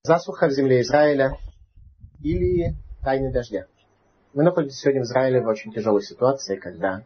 Засуха в земле Израиля или тайны дождя. Мы находимся сегодня в Израиле в очень тяжелой ситуации, когда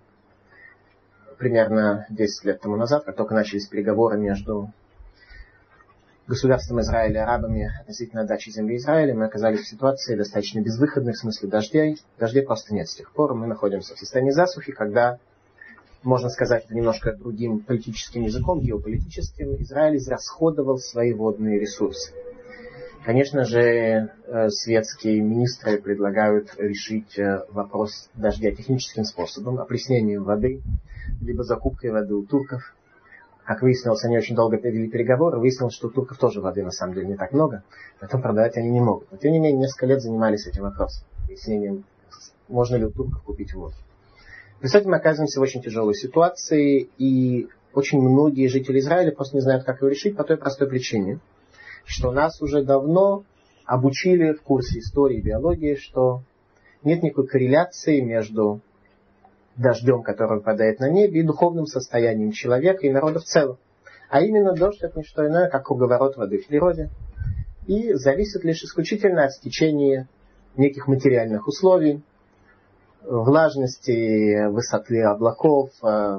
примерно 10 лет тому назад, как только начались переговоры между государством Израиля и арабами относительно отдачи земли Израиля, мы оказались в ситуации достаточно безвыходной в смысле дождей. Дождей просто нет с тех пор. Мы находимся в состоянии засухи, когда, можно сказать это немножко другим политическим языком, геополитическим, Израиль израсходовал свои водные ресурсы. Конечно же, светские министры предлагают решить вопрос дождя техническим способом, опреснением воды, либо закупкой воды у турков. Как выяснилось, они очень долго вели переговоры, выяснилось, что у турков тоже воды на самом деле не так много, поэтому продавать они не могут. Но тем не менее, несколько лет занимались этим вопросом, выяснением, можно ли у турков купить воду. В результате мы оказываемся в очень тяжелой ситуации, и очень многие жители Израиля просто не знают, как его решить по той простой причине, что нас уже давно обучили в курсе истории и биологии, что нет никакой корреляции между дождем, который выпадает на небе, и духовным состоянием человека и народа в целом. А именно дождь — это не что иное, как круговорот воды в природе, и зависит лишь исключительно от стечения неких материальных условий, влажности, высоты облаков,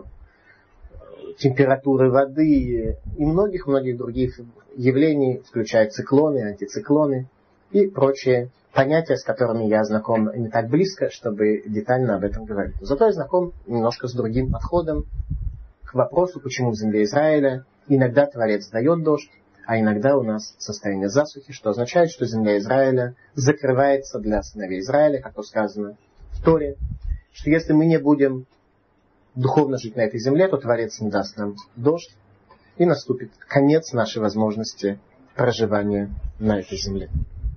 температуры воды и многих-многих других явлений, включая циклоны, антициклоны и прочие понятия, с которыми я знаком не так близко, чтобы детально об этом говорить. Зато я знаком немножко с другим подходом к вопросу, почему в земле Израиля иногда Творец дает дождь, а иногда у нас состояние засухи, что означает, что земля Израиля закрывается для сыновей Израиля, как то сказано в Торе, что если мы не будем духовно жить на этой земле, то Творец не даст нам дождь, и наступит конец нашей возможности проживания на этой земле.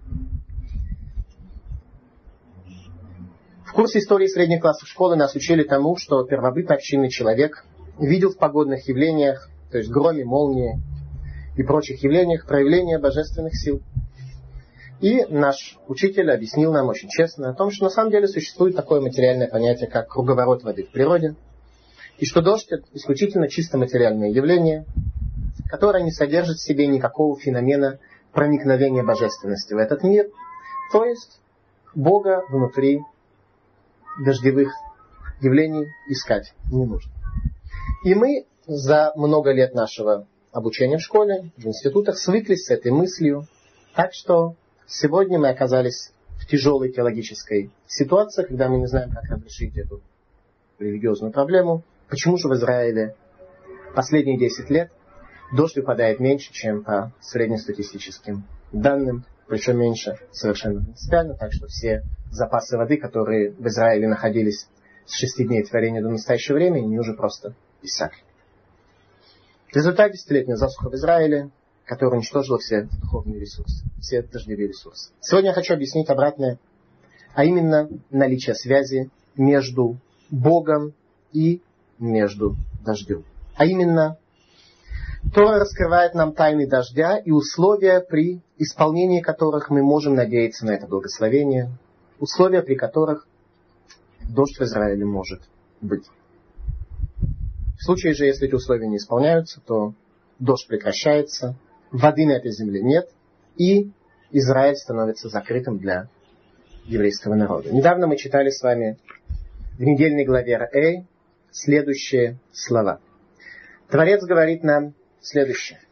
В курсе истории средних классов школы нас учили тому, что первобытно-общинный человек видел в погодных явлениях, то есть громе, молнии и прочих явлениях, проявление божественных сил. И наш учитель объяснил нам очень честно о том, что на самом деле существует такое материальное понятие, как круговорот воды в природе, и что дождь — это исключительно чисто материальное явление, которое не содержит в себе никакого феномена проникновения божественности в этот мир, то есть Бога внутри дождевых явлений искать не нужно. И мы за много лет нашего обучения в школе, в институтах свыклись с этой мыслью, так что сегодня мы оказались в тяжелой теологической ситуации, когда мы не знаем, как разрешить эту религиозную проблему. Почему же в Израиле последние 10 лет дождь выпадает меньше, чем по среднестатистическим данным, причем меньше совершенно принципиально, так что все запасы воды, которые в Израиле находились с 6 дней творения до настоящего времени, они уже просто иссякли. В результате десятилетняя засуха в Израиле, которая уничтожила все духовные ресурсы, все дождевые ресурсы. Сегодня я хочу объяснить обратное, а именно наличие связи между Богом и между дождем. А именно, Тора раскрывает нам тайны дождя и условия, при исполнении которых мы можем надеяться на это благословение, условия, при которых дождь в Израиле может быть. В случае же, если эти условия не исполняются, то дождь прекращается, воды на этой земле нет, и Израиль становится закрытым для еврейского народа. Недавно мы читали с вами в недельной главе Раэй следующие слова. Творец говорит нам следующее.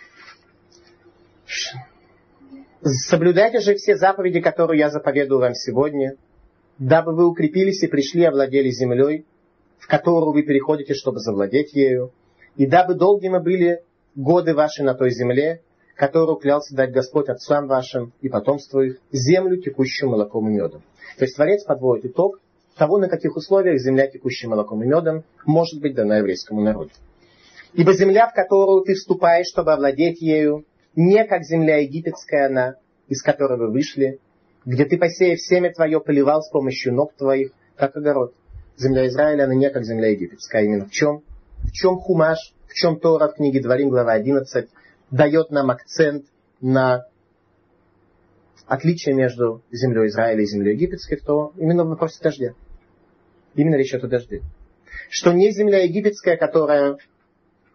«Соблюдайте же все заповеди, которые я заповедую вам сегодня, дабы вы укрепились и пришли и овладели землей, в которую вы переходите, чтобы завладеть ею, и дабы долгими были годы ваши на той земле, которую клялся дать Господь отцам вашим и потомству их, землю, текущую молоком и медом». То есть Творец подводит итог того, на каких условиях земля, текущая молоком и медом, может быть дана еврейскому народу. «Ибо земля, в которую ты вступаешь, чтобы овладеть ею, не как земля египетская она, из которой вы вышли, где ты, посеяв семя твое, поливал с помощью ног твоих, как огород». Земля Израиля, она не как земля египетская. Именно в чем? В чем Хумаш, в чем Тора в книге Дворим, глава 11, дает нам акцент на отличие между землей Израиля и землей египетской, то именно в вопросе дождя. Именно речь идет о дожде. Что не земля египетская, которая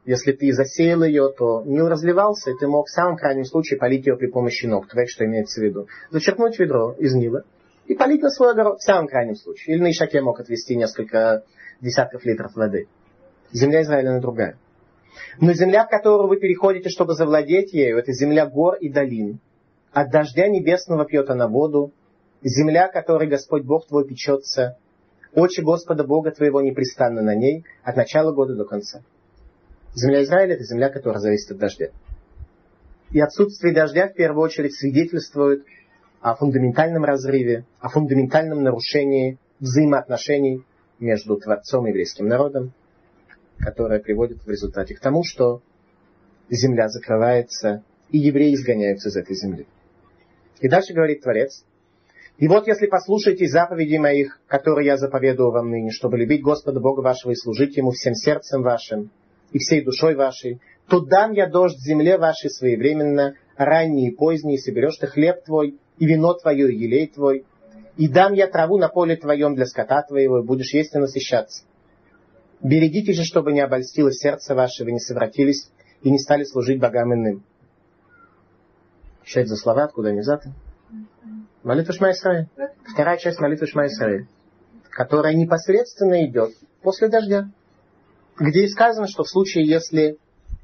Если ты засеял ее, то Нил разливался, и ты мог в самом крайнем случае полить ее при помощи ног. Твоих, что имеется в виду. Зачерпнуть ведро из Нила и полить на свой огород в самом крайнем случае. Или на Ишаке мог отвести несколько десятков литров воды. Земля Израиля она другая. Но земля, в которую вы переходите, чтобы завладеть ею, это земля гор и долин. От дождя небесного пьет она воду. Земля, которой Господь Бог твой печется. Очи Господа Бога твоего непрестанно на ней, от начала года до конца. Земля Израиля — это земля, которая зависит от дождя. И отсутствие дождя в первую очередь свидетельствует о фундаментальном разрыве, о фундаментальном нарушении взаимоотношений между Творцом и еврейским народом, которое приводит в результате к тому, что земля закрывается, и евреи изгоняются из этой земли. И дальше говорит Творец: «И вот если послушаете заповедей моих, которые я заповедую вам ныне, чтобы любить Господа Бога вашего и служить Ему всем сердцем вашим и всей душой вашей, то дам я дождь земле вашей своевременно, ранний и поздний, и соберешь ты хлеб твой, и вино твое, и елей твой, и дам я траву на поле твоем для скота твоего, и будешь есть и насыщаться. Берегите же, чтобы не обольстилось сердце ваше, вы не совратились и не стали служить богам иным». Что это за слова, откуда они взяты? Молитва Шма Исраэль. Вторая часть молитвы Шма Исраэль, которая непосредственно идет после дождя, где и сказано, что в случае, если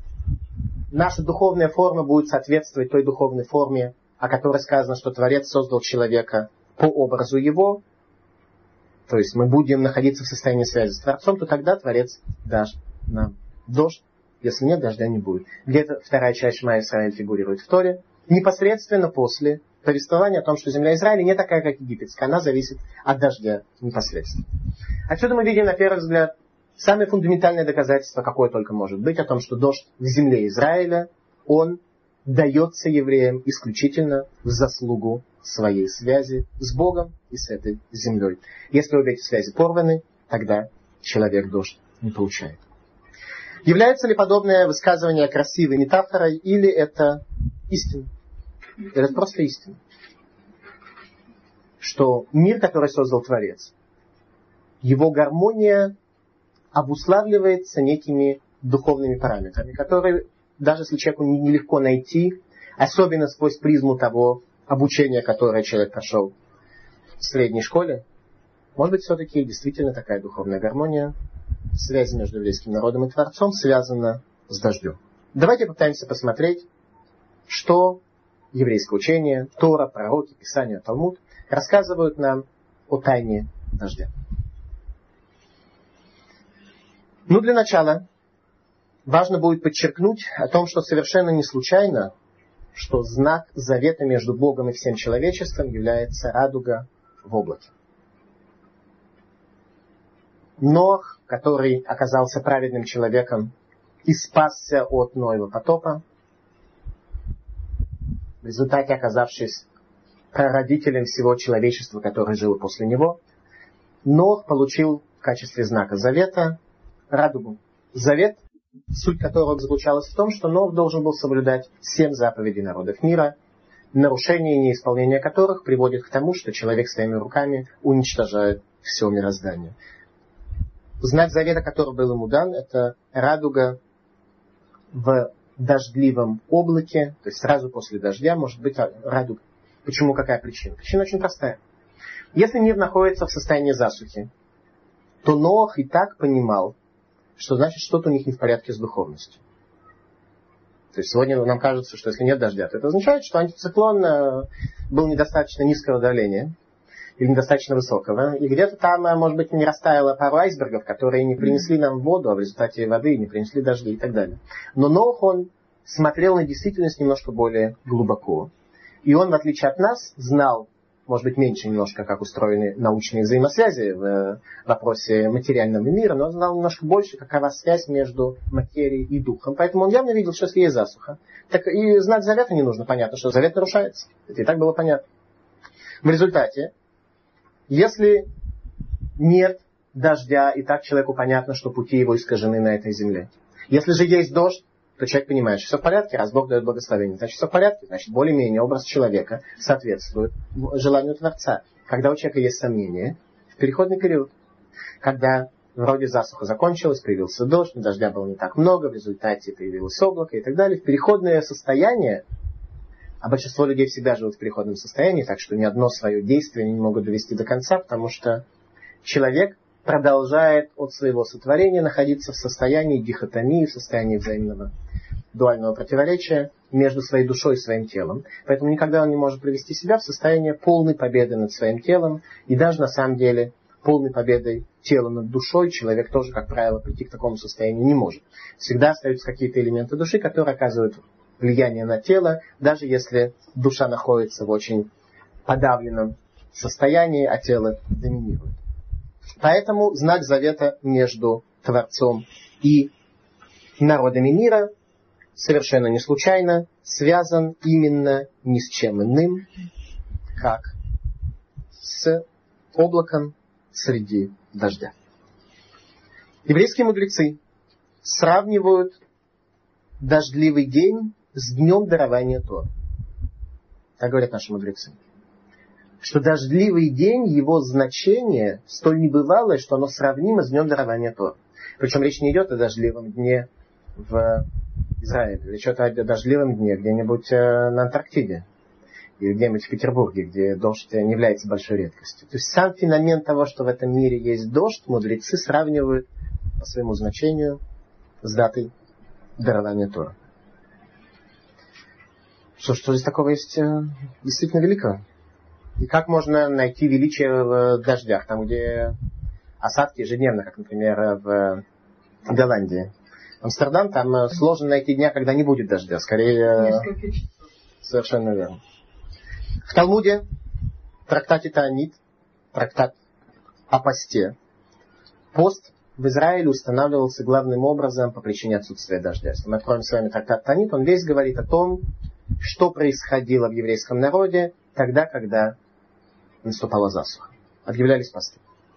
наша духовная форма будет соответствовать той духовной форме, о которой сказано, что Творец создал человека по образу его, то есть мы будем находиться в состоянии связи с Творцом, то тогда Творец даст нам дождь. Если нет, дождя не будет. Где-то вторая часть Шма Исраэль фигурирует в Торе, непосредственно после повествования о том, что земля Израиля не такая, как египетская, она зависит от дождя непосредственно. Отсюда мы видим, на первый взгляд, самое фундаментальное доказательство, какое только может быть, о том, что дождь в земле Израиля, он дается евреям исключительно в заслугу своей связи с Богом и с этой землей. Если обе эти связи порваны, тогда человек дождь не получает. Является ли подобное высказывание красивой метафорой, или это истина? Это просто истина. Что мир, который создал Творец, его гармония обуславливается некими духовными параметрами, которые, даже если человеку нелегко найти, особенно сквозь призму того обучения, которое человек прошел в средней школе, может быть, все-таки действительно такая духовная гармония, связь между еврейским народом и Творцом связана с дождем. Давайте попытаемся посмотреть, что еврейское учение, Тора, пророки, Писания, Талмуд рассказывают нам о тайне дождя. Для начала важно будет подчеркнуть о том, что совершенно не случайно, что знак завета между Богом и всем человечеством является радуга в облаке. Ноах, который оказался праведным человеком и спасся от Ноева потопа, в результате оказавшись прародителем всего человечества, которое жило после него, Ноах получил в качестве знака завета радугу. Завет, суть которого заключалась в том, что Ноах должен был соблюдать 7 заповедей народов мира, нарушение и неисполнение которых приводит к тому, что человек своими руками уничтожает все мироздание. Знак завета, который был ему дан, это радуга в дождливом облаке, то есть сразу после дождя может быть радуга. Почему? Какая причина? Причина очень простая. Если мир находится в состоянии засухи, то Ноах и так понимал, что значит что-то у них не в порядке с духовностью. То есть сегодня нам кажется, что если нет дождя, то это означает, что антициклон был недостаточно низкого давления или недостаточно высокого, и где-то там, может быть, не растаяло пару айсбергов, которые не принесли нам воду, а в результате воды не принесли дожди и так далее. Но Ноах, он смотрел на действительность немножко более глубоко. И он, в отличие от нас, знал, может быть, меньше немножко, как устроены научные взаимосвязи в вопросе материального мира, но он знал немножко больше, какова связь между материей и духом. Поэтому он явно видел, что если есть засуха, так и знак завета не нужно. Понятно, что завет нарушается. Это и так было понятно. В результате, если нет дождя, и так человеку понятно, что пути его искажены на этой земле. Если же есть дождь, то человек понимает, что все в порядке, раз Бог дает благословение, значит все в порядке, значит более-менее образ человека соответствует желанию Творца. Когда у человека есть сомнения, в переходный период, когда Вроде засуха закончилась, появился дождь, но дождя было не так много, в результате появилось облако и так далее. В переходное состояние, а большинство людей всегда живут в переходном состоянии, так что ни одно свое действие они не могут довести до конца, потому что человек продолжает от своего сотворения находиться в состоянии дихотомии, в состоянии взаимного дуального противоречия между своей душой и своим телом. Поэтому никогда он не может привести себя в состояние полной победы над своим телом. И даже на самом деле полной победой тела над душой человек тоже, как правило, прийти к такому состоянию не может. Всегда остаются какие-то элементы души, которые оказывают влияние на тело, даже если душа находится в очень подавленном состоянии, а тело доминирует. Поэтому знак завета между Творцом и народами мира совершенно не случайно связан именно ни с чем иным, как с облаком среди дождя. Еврейские мудрецы сравнивают дождливый день с днем дарования Торы. Так говорят наши мудрецы. Что дождливый день, его значение столь небывалое, что оно сравнимо с днем дарования Торы. Причем речь не идет о дождливом дне в Израиле. Речь идет о дождливом дне где-нибудь на Антарктиде. Или где-нибудь в Петербурге, где дождь не является большой редкостью. То есть сам феномен того, что в этом мире есть дождь, мудрецы сравнивают по своему значению с датой дарования Торы. Что здесь такого есть действительно великого? И как можно найти величие в дождях, там, где осадки ежедневно, как, например, в Голландии. Амстердам, там сложно найти дня, когда не будет дождя. Скорее, совершенно верно. В Талмуде, в трактате Таанит, трактат о посте, пост в Израиле устанавливался главным образом по причине отсутствия дождя. Если мы откроем с вами трактат Таанит, он весь говорит о том, что происходило в еврейском народе тогда, когда наступала засуха. Объявлялись посты.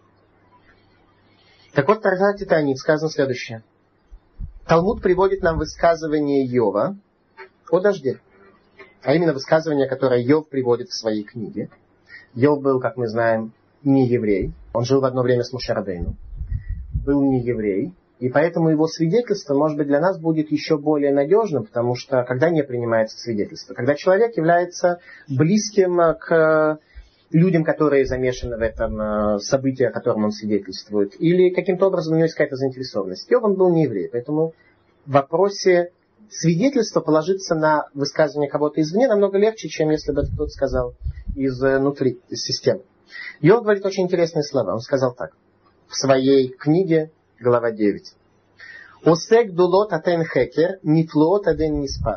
Так вот, в трактате Таанит сказано следующее. Талмуд приводит нам высказывание Йова о дожде. А именно высказывание, которое Йов приводит в своей книге. Йов был, как мы знаем, не еврей. Он жил в одно время с Моше Рабейну. Был не еврей. И поэтому его свидетельство, может быть, для нас будет еще более надежным, потому что когда не принимается свидетельство? Когда человек является близким к людям, которые замешаны в этом событии, о котором он свидетельствует, или каким-то образом у него есть какая-то заинтересованность. Йов, он был не еврей, поэтому в вопросе свидетельства положиться на высказывание кого-то извне намного легче, чем если бы кто-то сказал изнутри, из системы. Йов говорит очень интересные слова. Он сказал так в своей книге, глава 9. «Осек дулот атен хекер, нифлоот аден ниспар».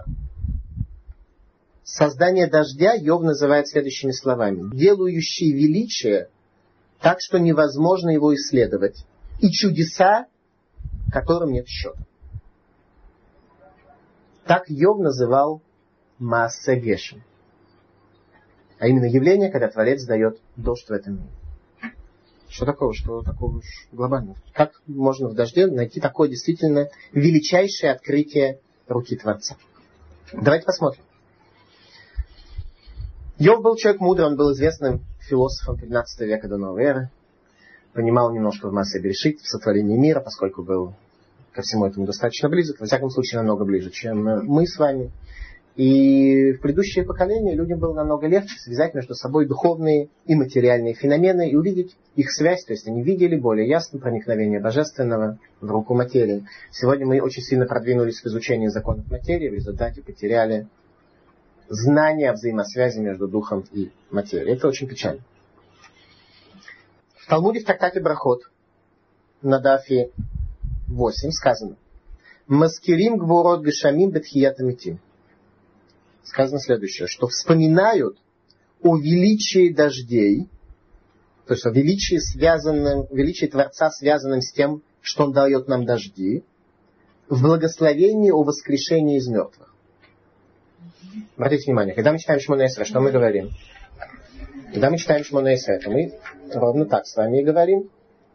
Создание дождя Йов называет следующими словами. «Делающий величие так, что невозможно его исследовать, и чудеса, которым нет счета». Так Йов называл Маасе Гешем. А именно явление, когда Творец дает дождь в этом мире. Что такого уж глобального? Как можно в дожде найти такое действительно величайшее открытие руки Творца? Давайте посмотрим. Йов был человек мудрый, он был известным философом 15 века до новой эры. Понимал немножко в Маасе Берешит, в сотворении мира, поскольку был ко всему этому достаточно близок, во всяком случае намного ближе, чем мы с вами. И в предыдущее поколение людям было намного легче связать между собой духовные и материальные феномены и увидеть их связь, то есть они видели более ясно проникновение божественного в руку материи. Сегодня мы очень сильно продвинулись в изучении законов материи, в результате потеряли знание о взаимосвязи между духом и материей. Это очень печально. В Талмуде в трактате Брахот на дафе 8 сказано: «Маскирим гворот гешамим бетхият амитим». Сказано следующее, что вспоминают о величии дождей, то есть о величии Творца, связанном с тем, что Он дает нам дожди, в благословении о воскрешении из мертвых. Обратите внимание, когда мы читаем Шмона Эсре, что мы говорим? Когда мы читаем Шмона Эсре, то мы ровно так с вами и говорим.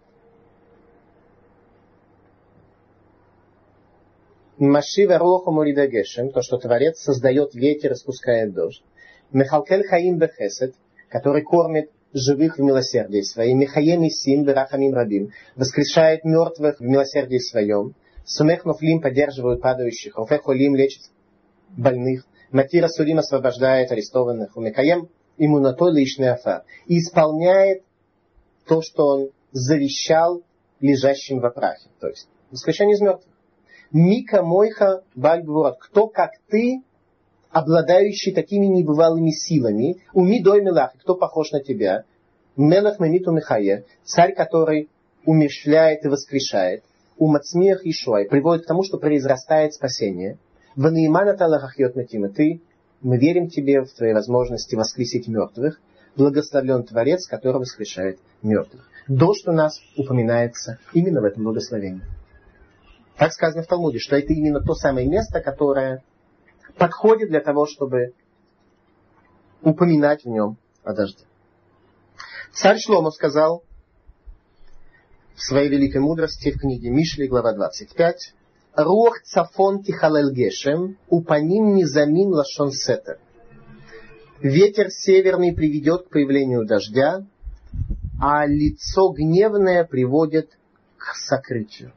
Машива роху морида гешем, то, что Творец создает ветер и спускает дождь. Мехалкель хаим бехесед, который кормит живых в милосердии своем, Михаем и Сим, Берахамим Рабим, воскрешает мертвых в милосердии своем, Сумех Нофлим поддерживают падающих, Руфех Холим лечит больных, Матира Судим освобождает арестованных, Умекаем иммунатой личный афар, и исполняет то, что он завещал лежащим во прахе, то есть воскрешение из мертвых. Мика Мойха Бальгвурат, кто как ты, обладающий такими небывалыми силами, уми дой мелах, кто похож на тебя, Мелах Мемиту Михае, царь, который умерщвляет и воскрешает, Умацмиях Ишуай, приводит к тому, что произрастает спасение. Ванаимана Талахахьот Матима, ты, мы верим тебе в твоей возможности воскресить мертвых, благословлен Творец, который воскрешает мертвых. Дождь у нас упоминается именно в этом благословении. Так сказано в Талмуде, что это именно то самое место, которое подходит для того, чтобы упоминать в нем о дожде. Царь Шломо сказал в своей великой мудрости в книге Мишли, глава 25, «Руах цафон тихалел гешем, упаним низамин лашон сетер». Ветер северный приведет к появлению дождя, а лицо гневное приводит к сокрытию.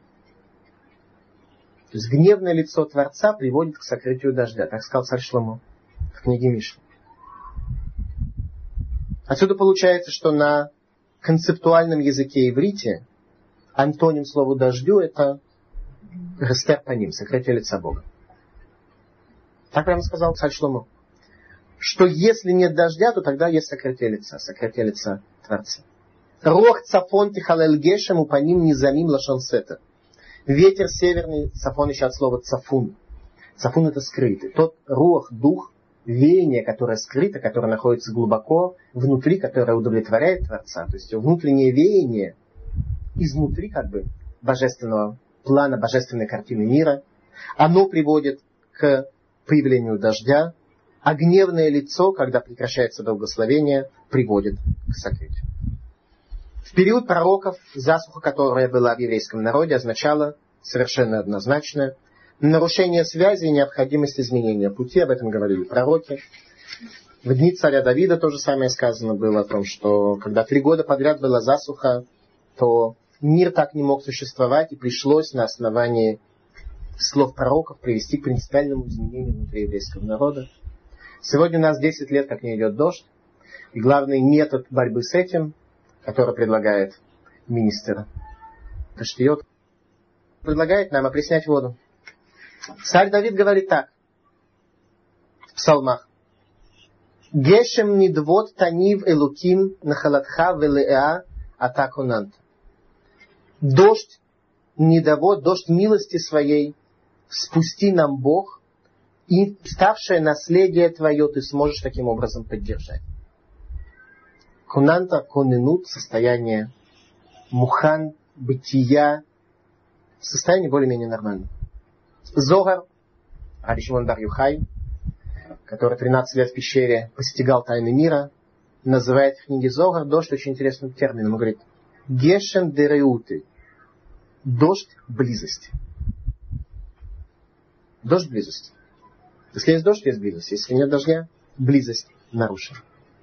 То есть гневное лицо Творца приводит к сокрытию дождя. Так сказал царь Шломо в книге Мишли. Отсюда получается, что на концептуальном языке иврите антоним слову дождю это рестер паним, сокрытие лица Бога. Так прямо сказал царь Шломо. Что если нет дождя, то тогда есть сокрытие лица Творца. Рох цафон тихалел гешем упаним низамим лашон сетер. Ветер северный, цафон еще от слова цафун. Цафун это скрытый. Тот рух, дух, веяние, которое скрыто, которое находится глубоко внутри, которое удовлетворяет Творца. То есть внутреннее веяние изнутри как бы божественного плана, божественной картины мира. Оно приводит к появлению дождя, а гневное лицо, когда прекращается благословение, приводит к сокрытию. В период пророков засуха, которая была в еврейском народе, означала совершенно однозначно нарушение связи и необходимость изменения пути. Об этом говорили пророки. В дни царя Давида то же самое сказано было о том, что когда 3 года подряд была засуха, то мир так не мог существовать, и пришлось на основании слов пророков привести к принципиальному изменению внутри еврейского народа. Сегодня у нас 10 лет, как не идет дождь, и главный метод борьбы с этим, который предлагает министр Таштиот, предлагает нам опреснять воду. Царь Давид говорит так в псалмах. Гешем нидвот танив элуким нахалатха велеа атаконант. Дождь недовод, дождь милости своей спусти нам Бог, и ставшее наследие твое ты сможешь таким образом поддержать. Кунанта, коненут, состояние мухан, бытия, состояние более-менее нормальное. Зогар, Раби Шимон бар Йохай, который 13 лет в пещере постигал тайны мира, называет в книге Зогар дождь очень интересным термином. Он говорит, гешем дереуты, дождь близости. Дождь близости. Если есть дождь, есть близость. Если нет дождя, близость нарушена.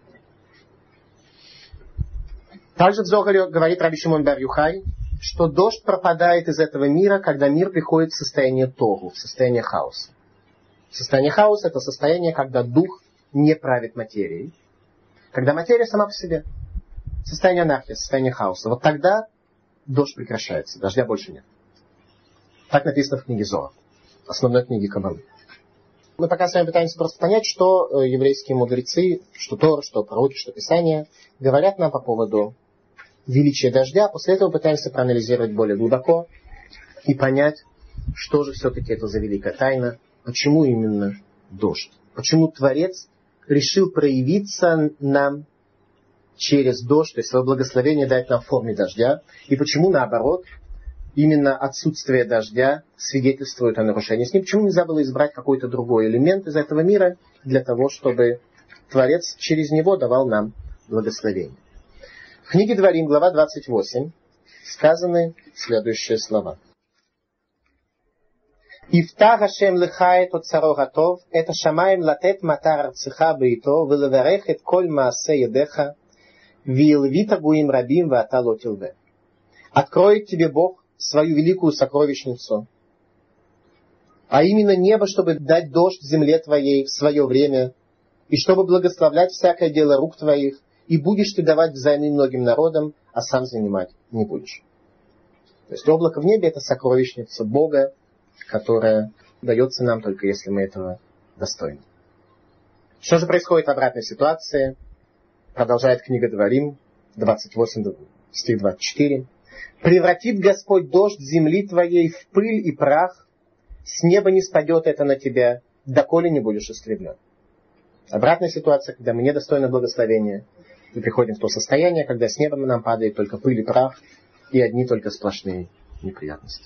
Также в Зогаре говорит Раби Шимон бар Йохай, что дождь пропадает из этого мира, когда мир приходит в состояние тогу, в состояние хаоса. Состояние хаоса – это состояние, когда дух не правит материей. Когда материя сама по себе. Состояние анархии, состояние хаоса. Вот тогда дождь прекращается, дождя больше нет. Так написано в книге Зоар, основной книге Каббалы. Мы пока с вами пытаемся просто понять, что еврейские мудрецы, что Тора, что пророки, что Писания говорят нам по поводу величия дождя. После этого пытаемся проанализировать более глубоко и понять, что же все-таки это за великая тайна, почему именно дождь, почему Творец решил проявиться нам через дождь, то есть свое благословение дать нам в форме дождя, и почему наоборот, именно отсутствие дождя свидетельствует о нарушении с ним. Почему нельзя было избрать какой-то другой элемент из этого мира для того, чтобы Творец через него давал нам благословение. В книге Дворим, глава 28, сказаны следующие слова. «Ифтах Ашем леха эт оцаро гатов, это шамаем латет матар арцеха беито, велеверех эт коль маасе едеха, Вилвита гуим рабим вааталотилве. Откроет тебе Бог свою великую сокровищницу, а именно небо, чтобы дать дождь земле твоей в свое время, и чтобы благословлять всякое дело рук твоих, и будешь ты давать взаймы многим народам, а сам занимать не будешь. То есть облако в небе — это сокровищница Бога, которая дается нам только если мы этого достойны. Что же происходит в обратной ситуации? Продолжает книга Дворим, 28, стих 24. «Превратит Господь дождь земли твоей в пыль и прах, с неба не спадет это на тебя, доколе не будешь истреблен». Обратная ситуация, когда мы недостойны благословения, мы приходим в то состояние, когда с неба нам падает только пыль и прах, и одни только сплошные неприятности.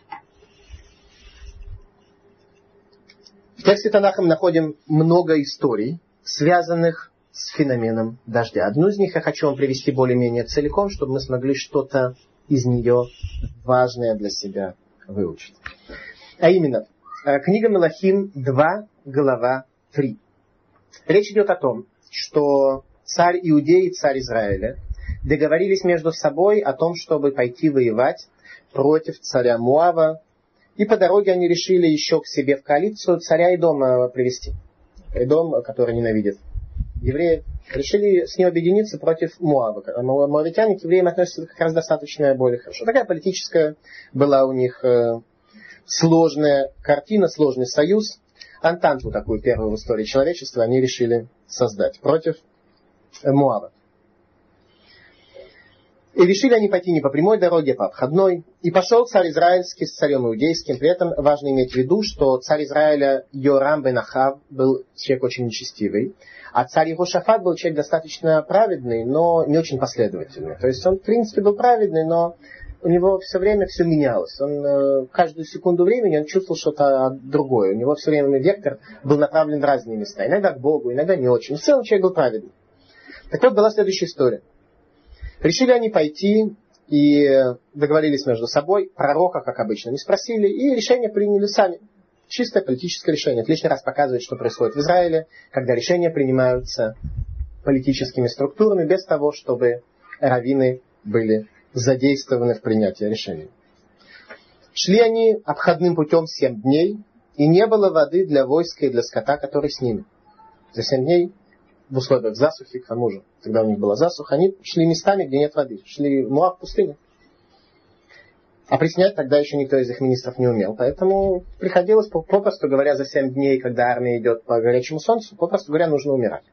В тексте Танаха мы находим много историй, связанных с феноменом дождя. Одну из них я хочу вам привести более-менее целиком, чтобы мы смогли что-то из нее важное для себя выучить. А именно, книга Мелахим 2, глава 3. Речь идет о том, что царь Иудеи и царь Израиля договорились между собой о том, чтобы пойти воевать против царя Моава, и по дороге они решили еще к себе в коалицию царя Эдома привести. Эдом, который ненавидит евреев, решили с ним объединиться против Моава. Моавитяне к евреям относятся как раз достаточно более хорошо. Такая политическая была у них сложная картина, сложный союз. Антанту такую первую в истории человечества они решили создать против Моава. И решили они пойти не по прямой дороге, а по обходной. И пошел царь израильский с царем иудейским. При этом важно иметь в виду, что царь Израиля Йорам бен Ахав был человек очень нечестивый. А царь Йехошафат был человек достаточно праведный, но не очень последовательный. То есть он, в принципе, был праведный, но у него все время все менялось. Он каждую секунду времени он чувствовал что-то другое. У него все время вектор был направлен в разные места. Иногда к Богу, иногда не очень. В целом человек был праведный. Так вот, была следующая история. Решили они пойти и договорились между собой. Пророка, как обычно, не спросили. И решение приняли сами. Чистое политическое решение. Это лишний раз показывает, что происходит в Израиле, когда решения принимаются политическими структурами, без того, чтобы раввины были задействованы в принятии решений. Шли они обходным путем 7 дней, и не было воды для войска и для скота, который с ними. За 7 дней в условиях засухи, к тому же, когда у них была засуха, они шли местами, где нет воды. Шли в Моав, в пустыню. А приснять тогда еще никто из их министров не умел. Поэтому приходилось, попросту говоря, за 7 дней, когда армия идет по горячему солнцу, попросту говоря, нужно умирать.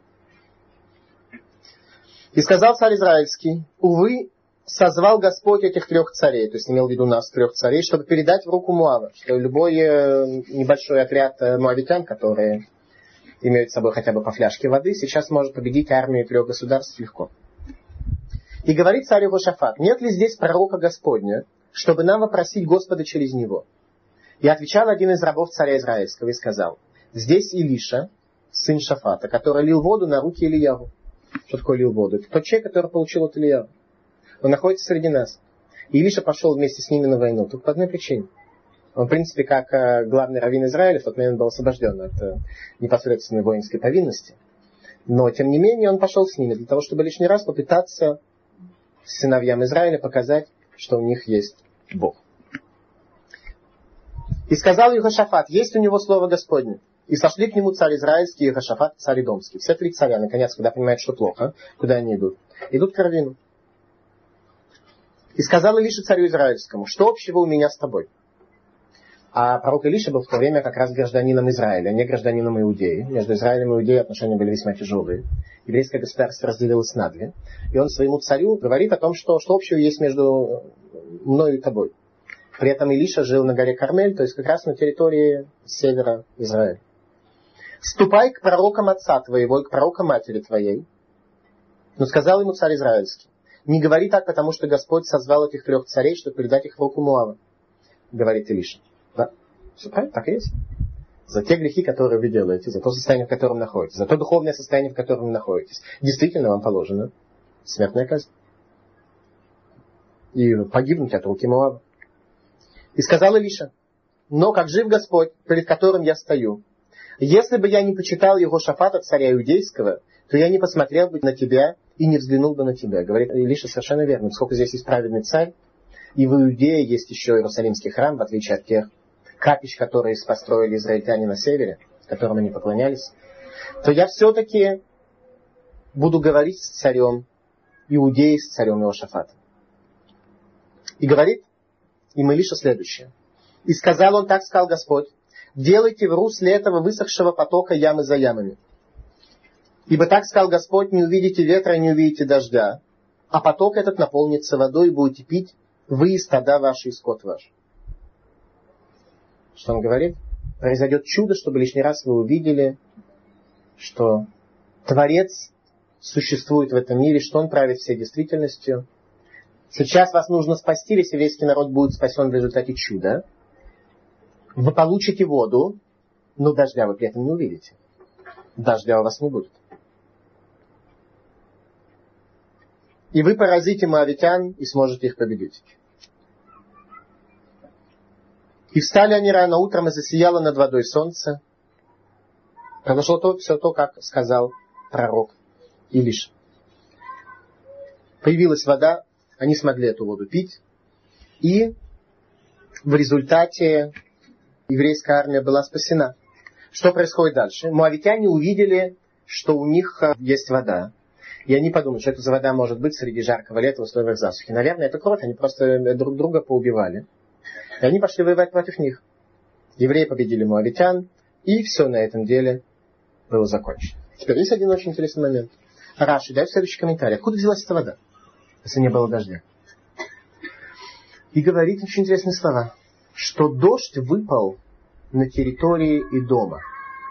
И сказал царь израильский: увы, созвал Господь этих 3 царей, то есть имел в виду нас 3 царей, чтобы передать в руку Моава, что любой небольшой отряд моавитян, которые имеют с собой хотя бы по фляжке воды, сейчас может победить армию 3 государств легко. И говорит царь Йехошафат: нет ли здесь пророка Господня, чтобы нам вопросить Господа через него? И отвечал один из рабов царя Израильского и сказал: здесь Илиша, сын Шафата, который лил воду на руки Илияву. Что такое лил воду? Это тот человек, который получил от Илияву. Он находится среди нас. И Илиша пошел вместе с ними на войну. Только по одной причине. Он, в принципе, как главный раввин Израиля, в тот момент был освобожден от непосредственной воинской повинности. Но, тем не менее, он пошел с ними для того, чтобы лишний раз попытаться сыновьям Израиля показать, что у них есть Бог. И сказал Йехошафат: есть у него слово Господне. И сошли к нему царь израильский и Йехошафат, царь идомский. Все 3 царя, наконец, когда понимают, что плохо, куда они идут? Идут к раввину. И сказал Илиша царю израильскому: что общего у меня с тобой? А пророк Илиша был в то время как раз гражданином Израиля, не гражданином Иудеи. Между Израилем и Иудеей отношения были весьма тяжелые. Еврейское государство разделилось на 2. И он своему царю говорит о том, что общего есть между мною и тобой. При этом Илиша жил на горе Кармель, то есть как раз на территории севера Израиля. Ступай к пророкам отца твоего и к пророкам матери твоей. Но сказал ему царь израильский: не говори так, потому что Господь созвал этих 3 царей, чтобы передать их в руку Моава. Говорит Илиша. Да, все правильно, так и есть. За те грехи, которые вы делаете, за то состояние, в котором находитесь, за то духовное состояние, в котором вы находитесь, действительно вам положена смертная казнь. И погибнуть от руки Моава. И сказал Илиша: но как жив Господь, перед которым я стою, Если бы я не почитал Егошафата, царя иудейского, то я не посмотрел бы на тебя и не взглянул бы на тебя. Говорит Илиша совершенно верно. Поскольку здесь есть праведный царь, и в Иудее есть еще Иерусалимский храм, в отличие от тех капищ, которые построили израильтяне на севере, которым они поклонялись, то я все-таки буду говорить с царем Иудеи, с царем Иошафатом. И говорит им Илиша следующее. И сказал он, так сказал Господь: делайте в русле этого высохшего потока ямы за ямами. Ибо так сказал Господь: не увидите ветра, не увидите дождя, а поток этот наполнится водой, и будете пить вы и стада ваши, и скот ваш. Что он говорит? Произойдет чудо, чтобы лишний раз вы увидели, что Творец существует в этом мире, что Он правит всей действительностью. Сейчас вас нужно спасти, весь еврейский народ будет спасен в результате чуда. Вы получите воду, но дождя вы при этом не увидите. Дождя у вас не будет. И вы поразите моавитян и сможете их победить. И встали они рано утром, и засияло над водой солнце. Произошло все то, как сказал пророк Илиша. Появилась вода, они смогли эту воду пить, и в результате еврейская армия была спасена. Что происходит дальше? Моавитяне увидели, что у них есть вода. И они подумали, что это за вода может быть среди жаркого лета в условиях засухи. Наверное, это кровь, они просто друг друга поубивали. И они пошли воевать против них. Евреи победили моавитян, и все на этом деле было закончено. Теперь есть один очень интересный момент. Раши дает следующий комментарий. Откуда взялась эта вода, если не было дождя? И говорит очень интересные слова, что дождь выпал на территории Идома.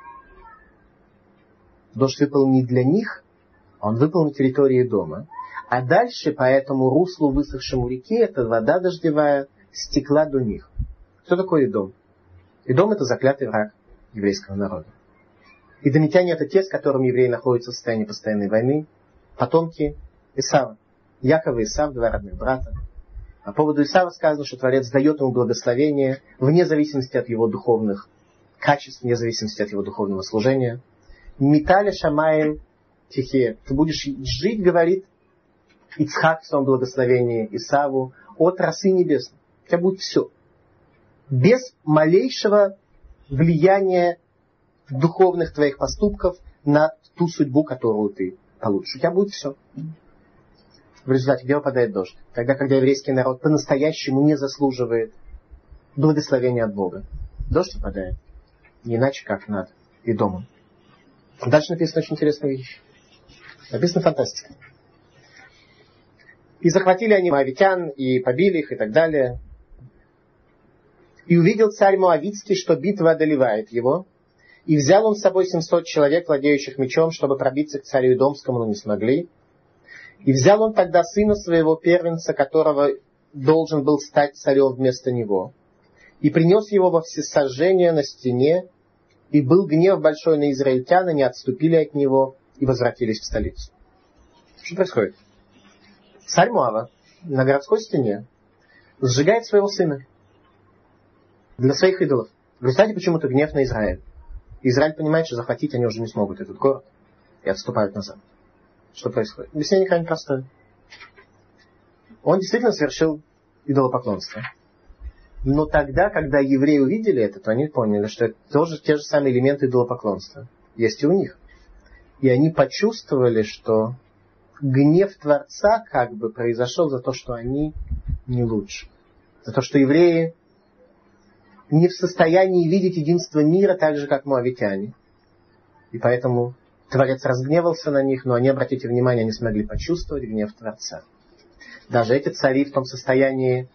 Дождь выпал не для них, он выпал на территории Идома. А дальше по этому руслу, высохшему реки, эта вода дождевая стекла до них. Что такое Идом? Идом — это заклятый враг еврейского народа. Идомитяне — это те, с которыми евреи находятся в состоянии постоянной войны, потомки Исава. Яков и Исав — два родных брата. По поводу Исава сказано, что Творец дает ему благословение вне зависимости от его духовных качеств, вне зависимости от его духовного служения. Миталя Шамаем Тихе. Ты будешь жить, говорит Ицхак в своем благословении Исаву, от росы небесной. У тебя будет все. Без малейшего влияния духовных твоих поступков на ту судьбу, которую ты получишь. У тебя будет все. В результате где выпадает дождь? Тогда, когда еврейский народ по-настоящему не заслуживает благословения от Бога. Дождь выпадает. Не иначе, как над Идомом. Дальше написано очень интересная вещь. Написано фантастика. И захватили они моавитян, и побили их, и так далее. И увидел царь Моавитский, что битва одолевает его. И взял он с собой 700 человек, владеющих мечом, чтобы пробиться к царю Идомскому, но не смогли. И взял он тогда сына своего первенца, которого должен был стать царем вместо него. И принес его во всесожжение на стене. И был гнев большой на израильтян, и не отступили от него, и возвратились в столицу. Что происходит? Царь Моава на городской стене сжигает своего сына для своих идолов. В результате почему-то гнев на Израиль. Израиль понимает, что захватить они уже не смогут этот город, и отступают назад. Что происходит? Объяснение крайне простое. Он действительно совершил идолопоклонство. Но тогда, когда евреи увидели это, то они поняли, что это тоже те же самые элементы идолопоклонства есть и у них. И они почувствовали, что гнев Творца как бы произошел за то, что они не лучше. За то, что евреи не в состоянии видеть единство мира так же, как моавитяне. И поэтому Творец разгневался на них, но они, обратите внимание, не смогли почувствовать гнев Творца. Даже эти цари в том состоянии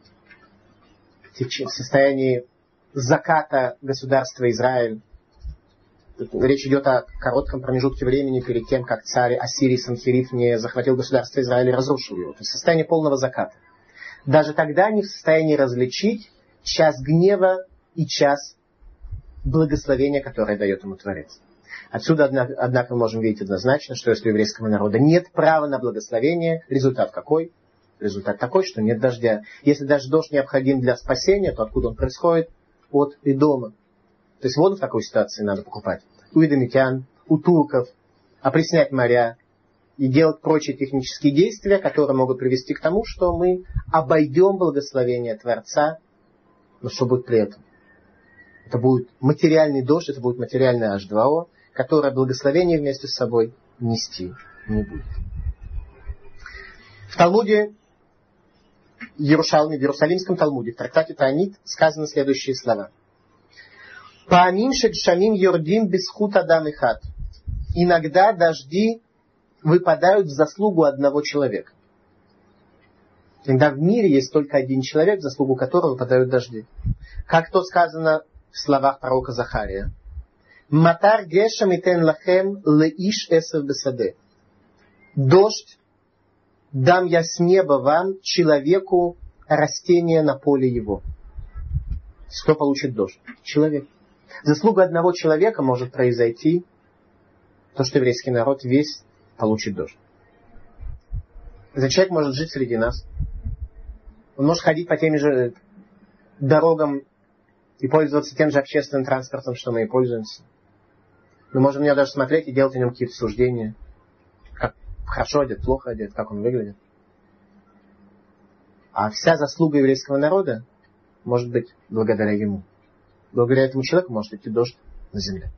заката государства Израиль. Речь идет о коротком промежутке времени перед тем, как царь Ассирий Санхериф не захватил государство Израиля и разрушил его. То есть состояние полного заката. Даже тогда они в состоянии различить час гнева и час благословения, которое дает ему Творец. Отсюда, однако, мы можем видеть однозначно, что если у еврейского народа нет права на благословение, результат какой? Результат такой, что нет дождя. Если даже дождь необходим для спасения, то откуда он происходит? От Идома. То есть воду в такой ситуации надо покупать. У эдомитян, у турков, опреснять моря и делать прочие технические действия, которые могут привести к тому, что мы обойдем благословение Творца. Но что будет при этом? Это будет материальный дождь, это будет материальное H2O, которое благословение вместе с собой нести не будет. В Талмуде, в Иерусалимском Талмуде, в трактате Таанит сказаны следующие слова. Паамим шегшамим йордим бисхут адам ихат. Иногда дожди выпадают в заслугу одного человека. Иногда в мире есть только один человек, в заслугу которого выпадают дожди. Как то сказано в словах пророка Захария. Матар гешам итен лахем леиш эсев бесаде. Дождь дам я с неба вам, человеку, растение на поле его. Кто получит дождь? Человек. Заслуга одного человека может произойти то, что еврейский народ весь получит дождь. Этот человек может жить среди нас. Он может ходить по тем же дорогам и пользоваться тем же общественным транспортом, что мы и пользуемся. Мы можем на него даже смотреть и делать о нем какие-то суждения. Как хорошо одет, плохо одет, как он выглядит. А вся заслуга еврейского народа может быть благодаря ему. Благодаря этому человеку может идти дождь на земле.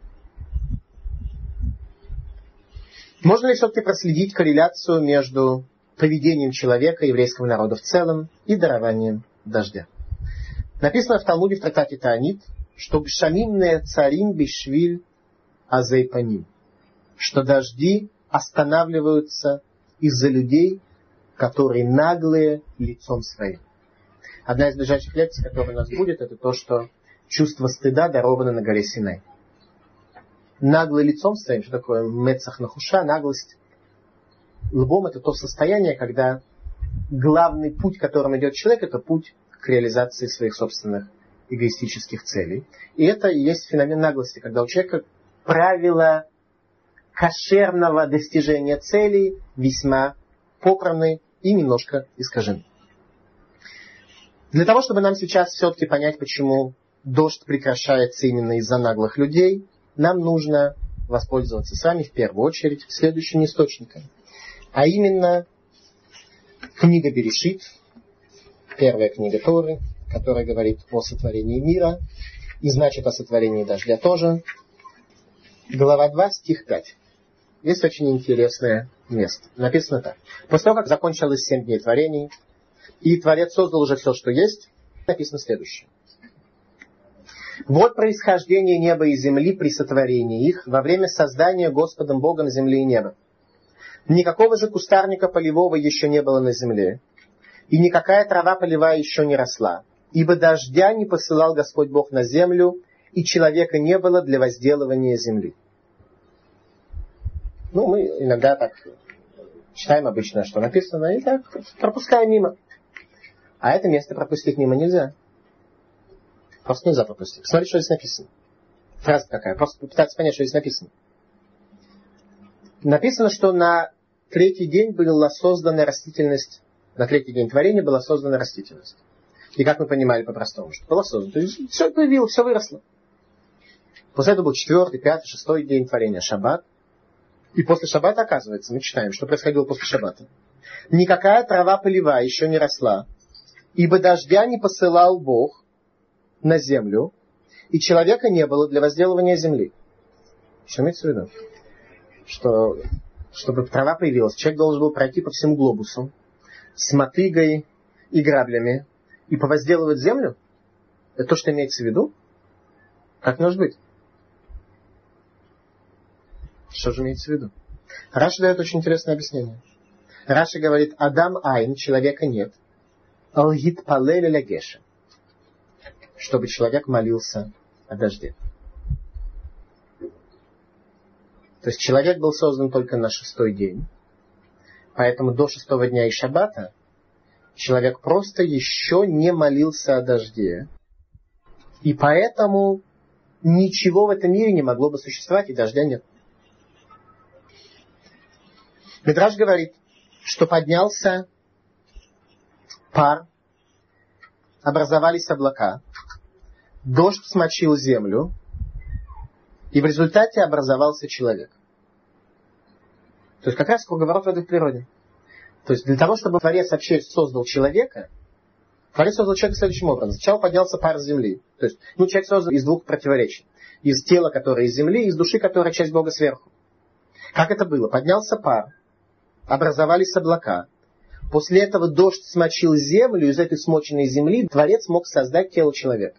Можно ли все-таки проследить корреляцию между поведением человека, еврейского народа в целом, и дарованием дождя? Написано в Талмуде в трактате Таанит, что «Гшамимне царим бишвиль азейпаним», что дожди останавливаются из-за людей, которые наглые лицом своим. Одна из ближайших лекций, которая у нас будет, это то, что чувство стыда даровано на горе Синай. Наглый лицом своим, что такое мецах нахуша, наглость лбом, это то состояние, когда главный путь, которым идет человек, это путь к реализации своих собственных эгоистических целей. И это и есть феномен наглости, когда у человека правила кошерного достижения целей весьма попраны и немножко искажены. Для того, чтобы нам сейчас все-таки понять, почему дождь прекращается именно из-за наглых людей, нам нужно воспользоваться с вами в первую очередь следующими источниками. А именно книга Берешит, первая книга Торы, которая говорит о сотворении мира, и значит о сотворении дождя тоже. Глава 2, стих 5. Есть очень интересное место. Написано так. После того, как закончилось 7 дней творений, и Творец создал уже все, что есть, написано следующее. Вот происхождение неба и земли при сотворении их во время создания Господом Богом земли и неба. Никакого же кустарника полевого еще не было на земле, и никакая трава полевая еще не росла, ибо дождя не посылал Господь Бог на землю, и человека не было для возделывания земли. Мы иногда так читаем обычно, что написано, и так пропускаем мимо. А это место пропустить мимо нельзя. Просто нельзя пропустить. Посмотрите, что здесь написано. Фраза какая. Просто попытаться понять, что здесь написано. Написано, что на третий день была создана растительность. На третий день творения была создана растительность. И как мы понимали по-простому, что была создана. То есть все появилось, все выросло. После этого был 4-й, 5-й, 6-й день творения, шаббат. И после шаббата, оказывается, мы читаем, что происходило после шаббата. Никакая трава полевая еще не росла, ибо дождя не посылал Бог на землю, и человека не было для возделывания земли. Что имеется в виду? Что, чтобы трава появилась, человек должен был пройти по всему глобусу с мотыгой и граблями и повозделывать землю? Это то, что имеется в виду? Как может быть? Что же имеется в виду? Раши дает очень интересное объяснение. Раши говорит, Адам Айн, человека нет, алгит палель лягеша, чтобы человек молился о дожде. То есть человек был создан только на 6-й день, поэтому до 6-го дня и шаббата человек просто еще не молился о дожде, и поэтому ничего в этом мире не могло бы существовать, и дождя нет. Мидраш говорит, что поднялся пар, образовались облака, дождь смочил землю, и в результате образовался человек. То есть как раз круговорот воды в природе. То есть для того, чтобы Творец вообще создал человека, Творец создал человека следующим образом. Сначала поднялся пар с земли. То есть, человек создан из двух противоречий. Из тела, которое из земли, и из души, которая часть Бога сверху. Как это было? Поднялся пар, образовались облака. После этого дождь смочил землю, из этой смоченной земли Творец мог создать тело человека.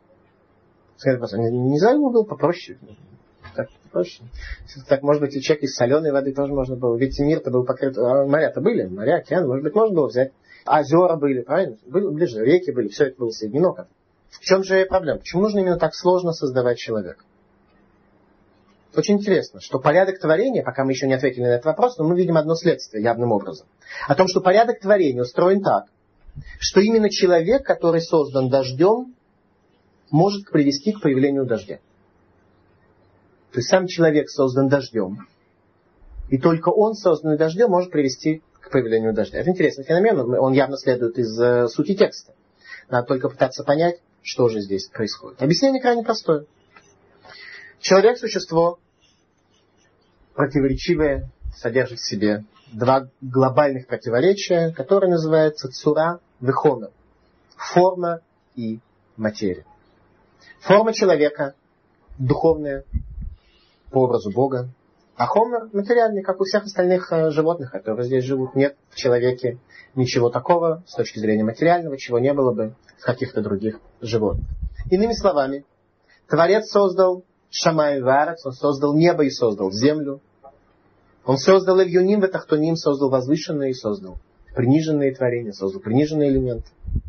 Нельзя ему было попроще. Так, попроще. Так, может быть, и человек из соленой воды тоже можно было. Ведь мир-то был покрыт... Моря-то были, моря, океан, может быть, можно было взять. Озера были, правильно? Были ближе, реки были, все это было соединено. В чем же проблема? Почему нужно именно так сложно создавать человека? Очень интересно, что порядок творения, пока мы еще не ответили на этот вопрос, но мы видим одно следствие явным образом. О том, что порядок творения устроен так, что именно человек, который создан дождем, может привести к появлению дождя. То есть сам человек создан дождем, и только он, созданный дождем, может привести к появлению дождя. Это интересный феномен, он явно следует из сути текста. Надо только пытаться понять, что же здесь происходит. Объяснение крайне простое. Человек – существо противоречивое, содержит в себе два глобальных противоречия, которые называются цура вехомер. Форма и материя. Форма человека духовная, по образу Бога, а хомер материальный, как у всех остальных животных, которые здесь живут. Нет в человеке ничего такого, с точки зрения материального, чего не было бы в каких-то других животных. Иными словами, Творец создал Шамай варец, он создал небо и создал землю. Он создал Эльюним ватахтоним, создал возвышенные и создал приниженные творения, создал приниженные элементы.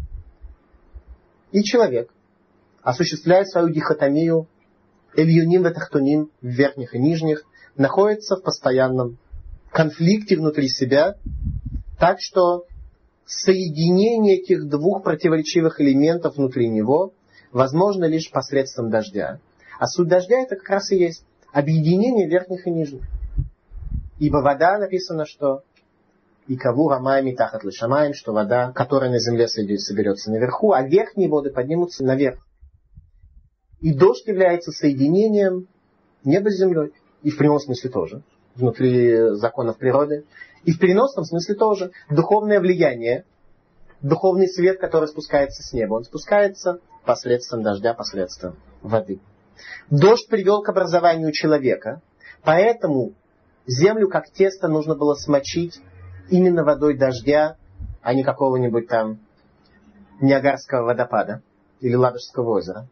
И человек осуществляет свою дихотомию Эльюним ватахтоним в верхних и нижних, находится в постоянном конфликте внутри себя, так что соединение этих двух противоречивых элементов внутри него возможно лишь посредством дождя. А суть дождя это как раз и есть объединение верхних и нижних. Ибо вода, написано, что и каву рамаем тахат лешамаем, что вода, которая на земле соберется наверху, а верхние воды поднимутся наверх. И дождь является соединением неба с землей. И в прямом смысле тоже, внутри законов природы. И в переносном смысле тоже. Духовное влияние, духовный свет, который спускается с неба, он спускается посредством дождя, посредством воды. Дождь привел к образованию человека, поэтому землю как тесто нужно было смочить именно водой дождя, а не какого-нибудь там Ниагарского водопада или Ладожского озера.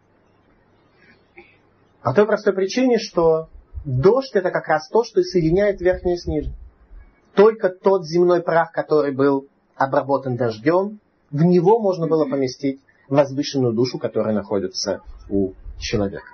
По той простой причине, что дождь это как раз то, что и соединяет верхнее с нижним. Только тот земной прах, который был обработан дождем, в него можно было поместить возвышенную душу, которая находится у человека.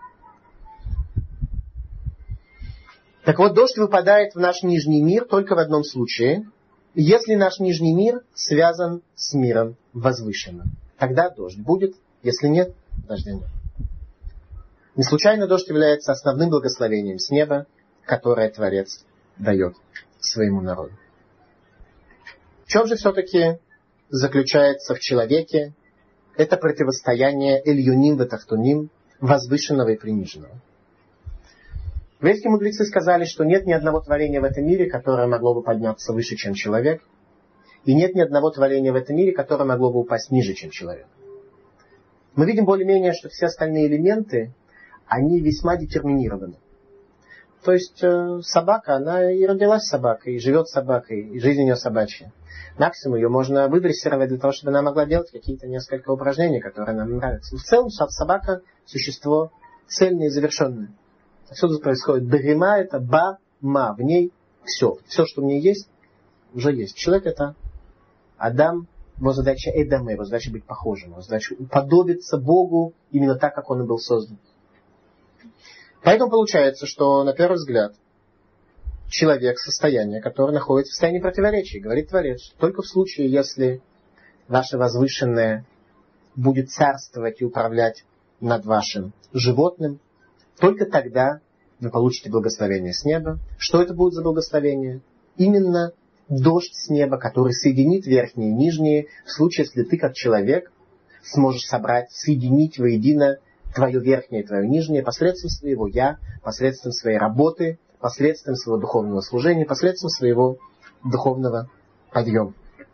Так вот, дождь выпадает в наш нижний мир только в одном случае, если наш нижний мир связан с миром возвышенным. Тогда дождь будет, если нет, дождя нет. Не случайно дождь является основным благословением с неба, которое Творец дает своему народу. В чем же все-таки заключается в человеке это противостояние Эльюним ватахтуним, возвышенного и приниженного? Еврейские мудрецы сказали, что нет ни одного творения в этом мире, которое могло бы подняться выше, чем человек, и нет ни одного творения в этом мире, которое могло бы упасть ниже, чем человек. Мы видим более-менее, что все остальные элементы, они весьма детерминированы. То есть собака, она и родилась собакой, и живет собакой, и жизнь у нее собачья. Максимум ее можно выдрессировать для того, чтобы она могла делать какие-то несколько упражнений, которые нам нравятся. В целом собака существо цельное и завершенное. Отсюда происходит бегема, это ба-ма. В ней все. Все, что в ней есть, уже есть. Человек это Адам, его задача эдаме, его задача быть похожим, его задача уподобиться Богу именно так, как он и был создан. Поэтому получается, что на первый взгляд человек состояние, которое находится в состоянии противоречия, говорит Творец, только в случае, если ваше возвышенное будет царствовать и управлять над вашим животным, только тогда вы получите благословение с неба. Что это будет за благословение? Именно дождь с неба, который соединит верхние и нижние, в случае, если ты, как человек, сможешь собрать, соединить воедино твое верхнее и твое нижнее, посредством своего «я», посредством своей работы, посредством своего духовного служения, посредством своего духовного подъема.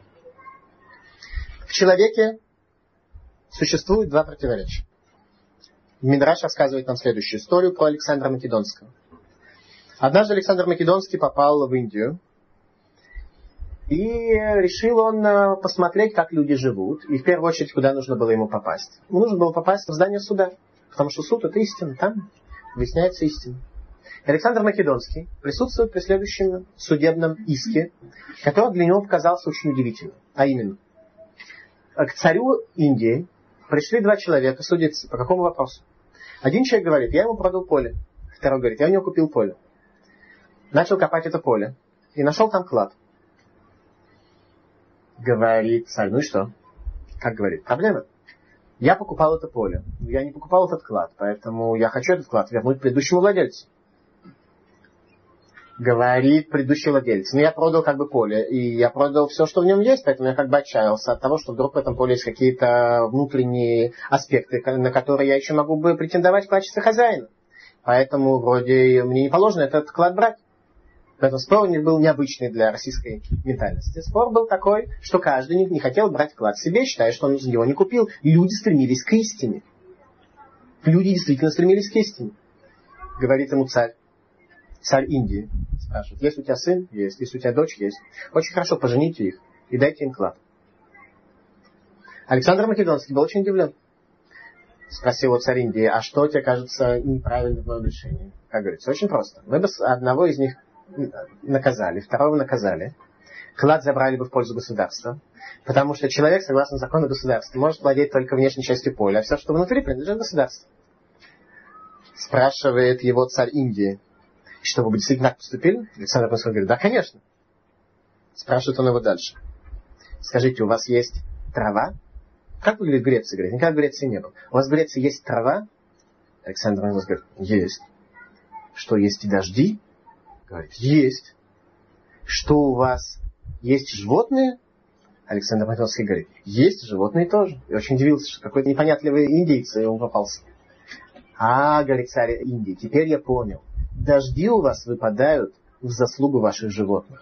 В человеке существует два противоречия. Мидраш рассказывает нам следующую историю про Александра Македонского. Однажды Александр Македонский попал в Индию, и решил он посмотреть, как люди живут. И в первую очередь, куда нужно было ему попасть. Ему нужно было попасть в здание суда. Потому что суд — это истина. Там выясняется истина. И Александр Македонский присутствует при следующем судебном иске, который для него показался очень удивительным. А именно, к царю Индии пришли два человека судиться. По какому вопросу? Один человек говорит: я ему продал поле. Второй говорит: я у него купил поле. Начал копать это поле. И нашел там клад. Говорит царь: ну и что? Как говорит? Проблема. Я покупал это поле. Я не покупал этот клад. Поэтому я хочу этот клад вернуть предыдущему владельцу. Говорит предыдущий владелец: ну я продал как бы поле. И я продал все, что в нем есть. Поэтому я как бы отчаялся от того, что вдруг в этом поле есть какие-то внутренние аспекты, на которые я еще могу бы претендовать в качестве хозяина. Поэтому вроде мне не положено этот клад брать. Поэтому спор у них был необычный для российской ментальности. Спор был такой, что каждый не хотел брать клад себе, считая, что он его не купил. Люди стремились к истине. Люди действительно стремились к истине. Говорит ему царь Индии. Спрашивает: есть у тебя сын? Есть. Есть у тебя дочь? Есть. Очень хорошо, пожените их и дайте им клад. Александр Македонский был очень удивлен. Спросил у царя Индии: а что тебе кажется неправильным в моем решении? Как говорится, очень просто. Мы бы одного из них наказали, второго наказали. Клад забрали бы в пользу государства. Потому что человек, согласно закону государства, может владеть только внешней частью поля, а все, что внутри, принадлежит государству. Спрашивает его царь Индии: что вы бы действительно так поступили? Александр Македонский говорит: да, конечно. Спрашивает он его дальше: скажите, у вас есть трава? Как выглядит Греция? Говорит: никогда в Греции не был. У вас в Греции есть трава? Александр Македонский говорит: есть. Что, есть и дожди? Говорит: есть. Что, у вас есть животные? Александр Македонский говорит: есть животные тоже. И очень удивился, что какой-то непонятливый индейец ему попался. Говорит царь Индии, теперь я понял. Дожди у вас выпадают в заслугу ваших животных.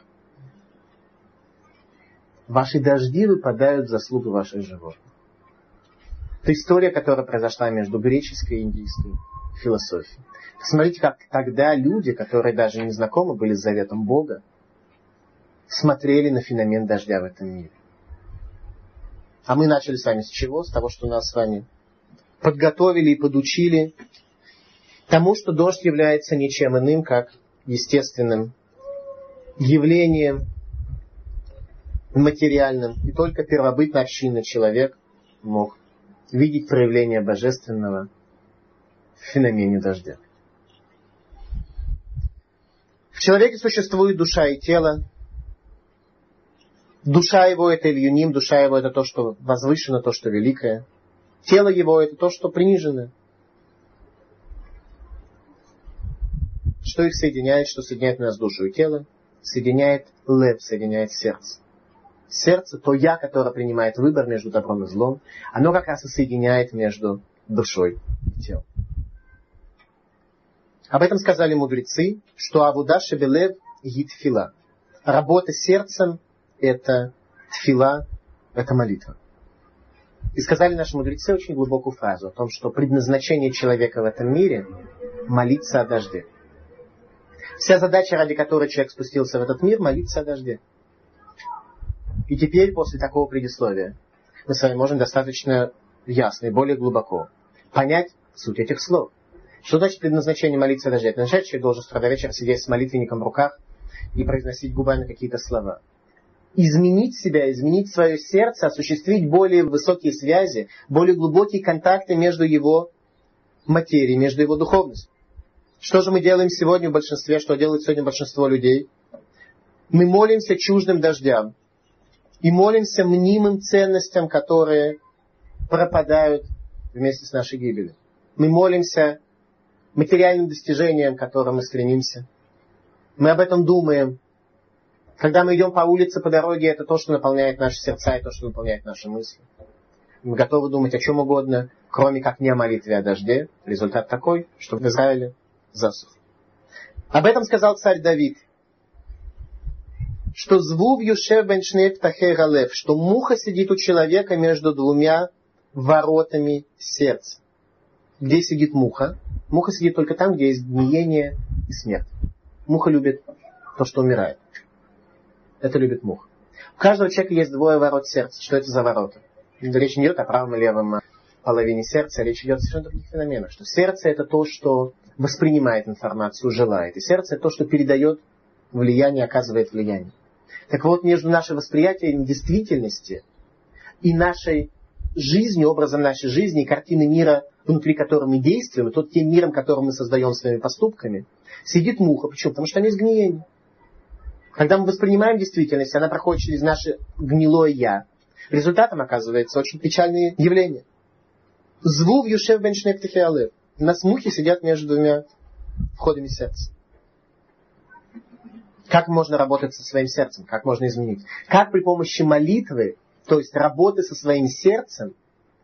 Ваши дожди выпадают в заслугу ваших животных. Это история, которая произошла между греческой и индийской философией. Посмотрите, как тогда люди, которые даже не знакомы были с заветом Бога, смотрели на феномен дождя в этом мире. А мы начали с вами с чего? С того, что нас с вами подготовили и подучили тому, что дождь является ничем иным, как естественным явлением, материальным. И только первобытно-общинный человек мог видеть проявление божественного в феномене дождя. В человеке существует душа и тело. Душа его — это Ильюним, душа его — это то, что возвышено, то, что великое. Тело его — это то, что принижено. Что их соединяет? Что соединяет у нас душу и тело? Соединяет лев, соединяет сердце. Сердце, то я, которое принимает выбор между добром и злом, оно как раз и соединяет между душой и телом. Об этом сказали мудрецы, что авуда шебелев и тфила. Работа сердцем — это тфила, это молитва. И сказали наши мудрецы очень глубокую фразу о том, что предназначение человека в этом мире — молиться о дожде. Вся задача, ради которой человек спустился в этот мир — молиться о дожде. И теперь, после такого предисловия, мы с вами можем достаточно ясно и более глубоко понять суть этих слов. Что значит предназначение молиться о дожде? Это означает, что человек должен с утра до вечера сидеть с молитвенником в руках и произносить губами какие-то слова. Изменить себя, изменить свое сердце, осуществить более высокие связи, более глубокие контакты между его материей, между его духовностью. Что же мы делаем сегодня в большинстве? Что делает сегодня большинство людей? Мы молимся чуждым дождям. И молимся мнимым ценностям, которые пропадают вместе с нашей гибелью. Мы молимся материальным достижениям, к которым мы стремимся. Мы об этом думаем. Когда мы идем по улице, по дороге, это то, что наполняет наши сердца и то, что наполняет наши мысли. Мы готовы думать о чем угодно, кроме как не о молитве о дожде. Результат такой, что в Израиле засуха. Об этом сказал царь Давид, что звув юшев бен шней птахей галев, что муха сидит у человека между двумя воротами сердца. Где сидит муха? Муха сидит только там, где есть гниение и смерть. Муха любит то, что умирает. Это любит муха. У каждого человека есть двое ворот сердца. Что это за ворота? Речь не идет о правом и левом половине сердца, речь идет о совершенно других феноменах. Что сердце это то, что воспринимает информацию, желает. И сердце это то, что передает влияние, оказывает влияние. Так вот, между нашим восприятием действительности и нашей жизнью, образом нашей жизни, и картины мира, внутри которого мы действуем, и тот тем миром, который мы создаем своими поступками, сидит муха. Почему? Потому что там есть гниение. Когда мы воспринимаем действительность, она проходит через наше гнилое «я». Результатом оказывается очень печальные явления. Звув юшев бен шней птахей галев. У нас мухи сидят между двумя входами сердца. Как можно работать со своим сердцем? Как можно изменить? Как при помощи молитвы, то есть работы со своим сердцем,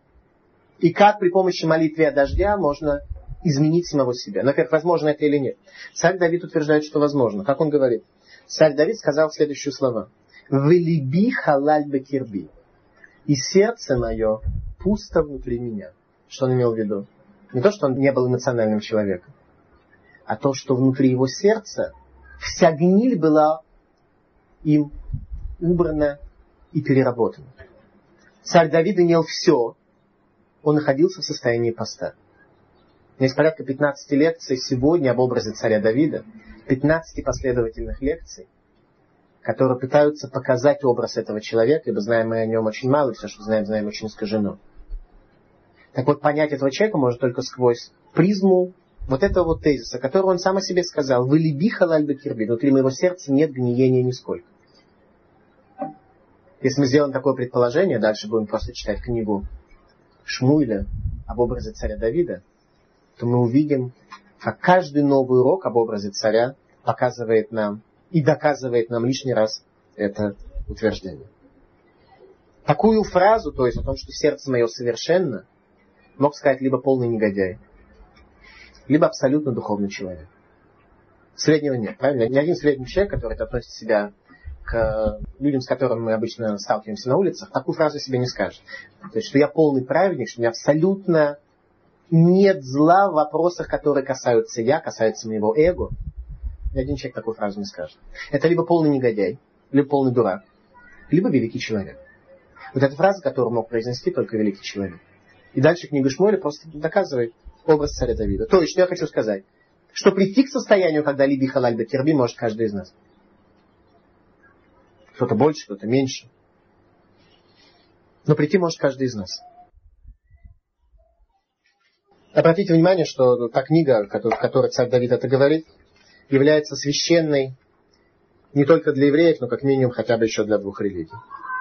и как при помощи молитвы о дождя можно изменить самого себя? Во-первых, возможно это или нет? Царь Давид утверждает, что возможно. Как он говорит? Царь Давид сказал следующие слова. «Велиби халаль бекирби». «И сердце мое пусто внутри меня». Что он имел в виду? Не то, что он не был эмоциональным человеком, а то, что внутри его сердца вся гниль была им убрана и переработана. Царь Давид имел все. Он находился в состоянии поста. У меня есть порядка 15 лекций сегодня об образе царя Давида. 15 последовательных лекций, которые пытаются показать образ этого человека, ибо знаем мы о нем очень мало, и все, что знаем очень искажено. Так вот, понять этого человека можно только сквозь призму вот этого вот тезиса, который он сам о себе сказал. «Велиби халаль бекирби». Внутри моего сердца нет гниения нисколько. Если мы сделаем такое предположение, дальше будем просто читать книгу Шмуэля об образе царя Давида, то мы увидим, как каждый новый урок об образе царя показывает нам и доказывает нам лишний раз это утверждение. Такую фразу, то есть о том, что сердце мое совершенно, мог сказать либо полный негодяй, либо абсолютно духовный человек. Среднего нет, правильно? Ни один средний человек, который относит себя к людям, с которыми мы обычно сталкиваемся на улицах, такую фразу себе не скажет. То есть, что я полный праведник, что у меня абсолютно нет зла в вопросах, которые касаются моего эго. Ни один человек такую фразу не скажет. Это либо полный негодяй, либо полный дурак, либо великий человек. Вот эта фраза, которую мог произнести только великий человек. И дальше книга Шмуэля просто доказывает образ царя Давида. То есть, что я хочу сказать? Что прийти к состоянию, когда либи халаль бекирби, может каждый из нас. Кто-то больше, кто-то меньше. Но прийти может каждый из нас. Обратите внимание, что та книга, в которой царь Давид это говорит, является священной не только для евреев, но как минимум хотя бы еще для двух религий.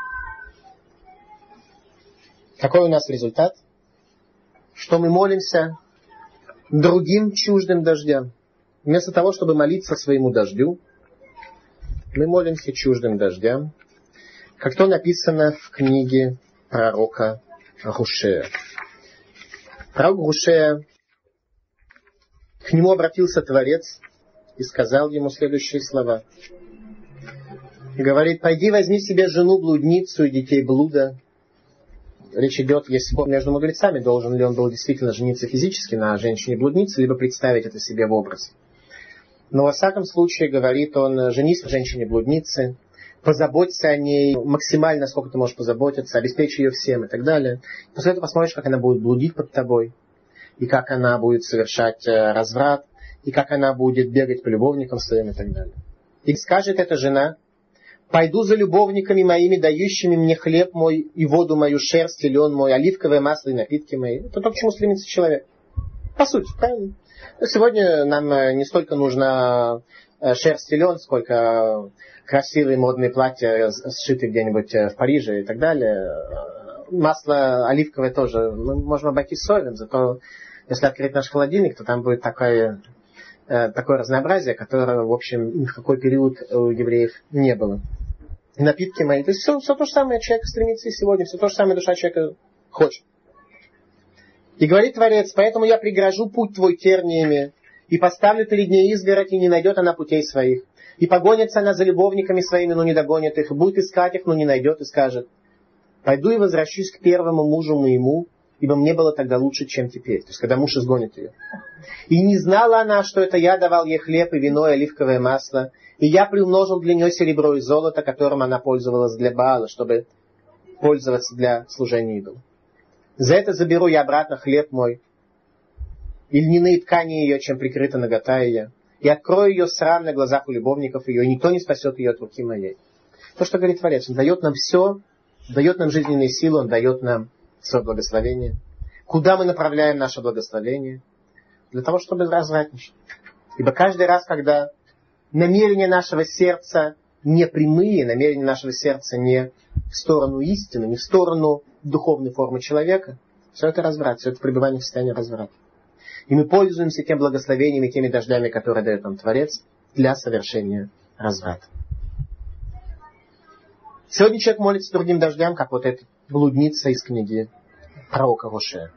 Какой у нас результат? Что мы молимся другим чуждым дождям. Вместо того, чтобы молиться своему дождю, мы молимся чуждым дождям, как то написано в книге пророка Гушея. Пророк Гушея, к нему обратился Творец и сказал ему следующие слова. Говорит: пойди возьми себе жену-блудницу и детей блуда. Речь идет, есть спор между мудрецами, должен ли он был действительно жениться физически на женщине-блуднице, либо представить это себе в образе. Но во всяком случае, говорит он, женись на женщине-блуднице, позаботься о ней максимально, сколько ты можешь позаботиться, обеспечь ее всем и так далее. После этого посмотришь, как она будет блудить под тобой, и как она будет совершать разврат, и как она будет бегать по любовникам своим и так далее. И скажет эта жена: пойду за любовниками моими, дающими мне хлеб мой и воду мою, шерсть и лен мой, оливковое масло и напитки мои. Это то, к чему стремится человек. По сути, правильно? Сегодня нам не столько нужна шерсть и лен, сколько красивые модные платья, сшитые где-нибудь в Париже и так далее. Масло оливковое тоже. Мы можем обойтись соевым, зато если открыть наш холодильник, то там будет такое разнообразие, которое, в общем, ни в какой период у евреев не было. И напитки мои. То есть все то же самое человек стремится и сегодня, все то же самое душа человека хочет. И говорит Творец: поэтому я прегражу путь твой терниями, и поставлю перед ней изгородь, и не найдет она путей своих. И погонится она за любовниками своими, но не догонит их, и будет искать их, но не найдет, и скажет: пойду и возвращусь к первому мужу моему, ибо мне было тогда лучше, чем теперь. То есть, когда муж изгонит ее. И не знала она, что это я давал ей хлеб и вино, и оливковое масло, и я приумножил для нее серебро и золото, которым она пользовалась для Баала, чтобы пользоваться для служения идолу. За это заберу я обратно хлеб мой, и льняные ткани ее, чем прикрыта нагота ее, и открою ее срам на глазах у любовников ее, и никто не спасет ее от руки моей. То, что говорит Творец, Он дает нам все, дает нам жизненные силы, Он дает нам свое благословение. Куда мы направляем наше благословение? Для того, чтобы развратничать. Ибо каждый раз, когда намерения нашего сердца не прямые, намерения нашего сердца не в сторону истины, не в сторону духовной формы человека, все это разврат, все это пребывание в состоянии разврата. И мы пользуемся тем благословением и теми дождями, которые дает нам Творец, для совершения разврата. Сегодня человек молится другим дождям, как вот эта блудница из книги пророка Гошея.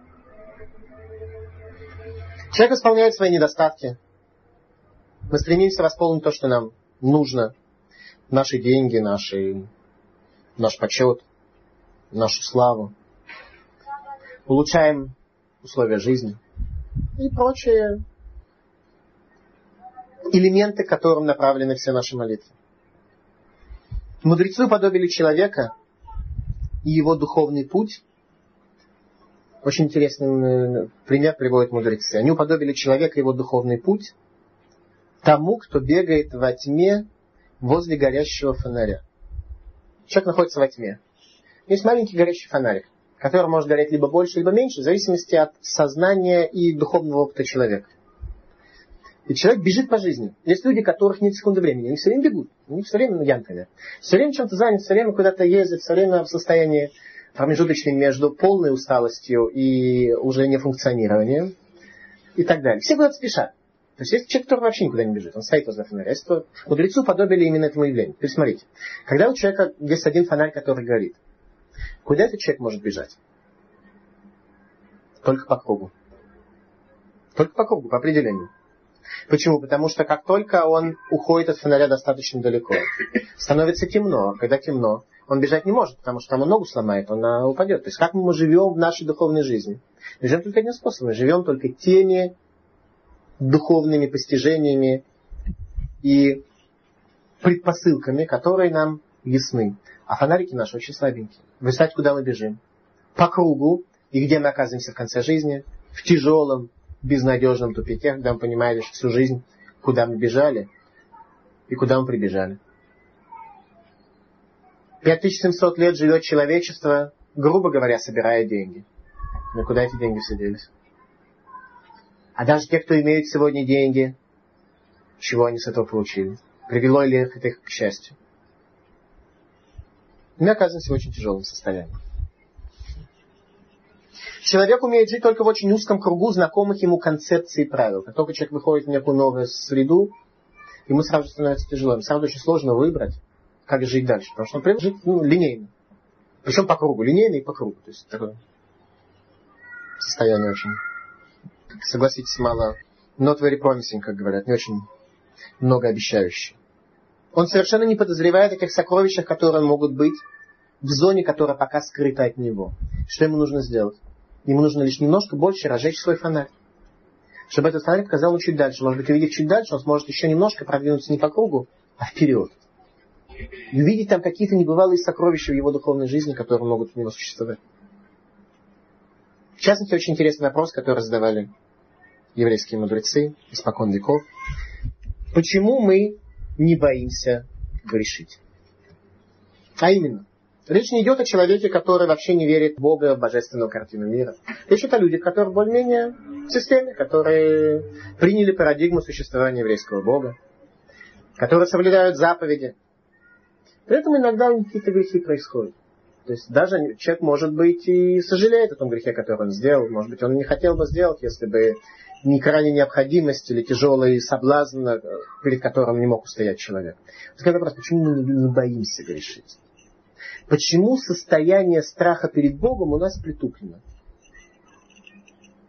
Человек исполняет свои недостатки. Мы стремимся восполнить то, что нам нужно. Наши деньги, наш почет, нашу славу. Улучшаем условия жизни. И прочие элементы, к которым направлены все наши молитвы. Мудрецы уподобили человека и его духовный путь. Очень интересный пример приводят мудрецы. Они уподобили человека и его духовный путь тому, кто бегает во тьме возле горящего фонаря. Человек находится во тьме. Есть маленький горящий фонарик, который может гореть либо больше, либо меньше, в зависимости от сознания и духовного опыта человека. И человек бежит по жизни. Есть люди, у которых нет секунды времени. Они все время бегут. Они все время янками. Все время чем-то заняты, все время куда-то ездят, все время в состоянии промежуточном между полной усталостью и уже нефункционированием и так далее. Все куда-то спешат. То есть есть человек, который вообще никуда не бежит. Он стоит возле фонаря. Мудрецы уподобили именно этому явлению. То есть смотрите. Когда у человека есть один фонарь, который горит, куда этот человек может бежать? Только по кругу. Только по кругу, по определению. Почему? Потому что как только он уходит от фонаря достаточно далеко, становится темно. А когда темно, он бежать не может, потому что там он ногу сломает, он упадет. То есть как мы живем в нашей духовной жизни? Мы живем только одним способом. Мы живем только теми духовными постижениями и предпосылками, которые нам ясны. А фонарики наши очень слабенькие. Вы знаете, куда мы бежим? По кругу. И где мы оказываемся в конце жизни? В тяжелом, безнадежном тупике, когда мы понимаем лишь всю жизнь, куда мы бежали и куда мы прибежали. 5700 лет живет человечество, грубо говоря, собирая деньги. Но куда эти деньги все делись? А даже те, кто имеют сегодня деньги, чего они с этого получили? Привело ли это их к счастью? Мы оказываемся в очень тяжелом состоянии. Человек умеет жить только в очень узком кругу знакомых ему концепций и правил. Как только человек выходит в некую новую среду, ему сразу становится тяжело. Ему сразу очень сложно выбрать, как жить дальше. Потому что он привык жить линейно. Причем по кругу. Линейно и по кругу. То есть такое состояние очень, согласитесь, мало not very promising, как говорят, не очень многообещающее. Он совершенно не подозревает о тех сокровищах, которые могут быть в зоне, которая пока скрыта от него. Что ему нужно сделать? Ему нужно лишь немножко больше разжечь свой фонарь. Чтобы этот фонарь показал ему чуть дальше. Может быть, увидев чуть дальше, он сможет еще немножко продвинуться не по кругу, а вперед. И увидеть там какие-то небывалые сокровища в его духовной жизни, которые могут у него существовать. В частности, очень интересный вопрос, который задавали еврейские мудрецы испокон веков. Почему мы не боимся грешить? А именно, речь не идет о человеке, который вообще не верит в Бога, в божественную картину мира. Речь идет о людях, которые более-менее в системе, которые приняли парадигму существования еврейского Бога, которые соблюдают заповеди. При этом иногда у них какие-то грехи происходят. То есть даже человек, может быть, и сожалеет о том грехе, который он сделал. Может быть, он не хотел бы сделать, если бы не крайняя необходимость или тяжелый соблазн, перед которым не мог устоять человек. Такой вопрос, почему мы не боимся грешить? Почему состояние страха перед Богом у нас притуплено?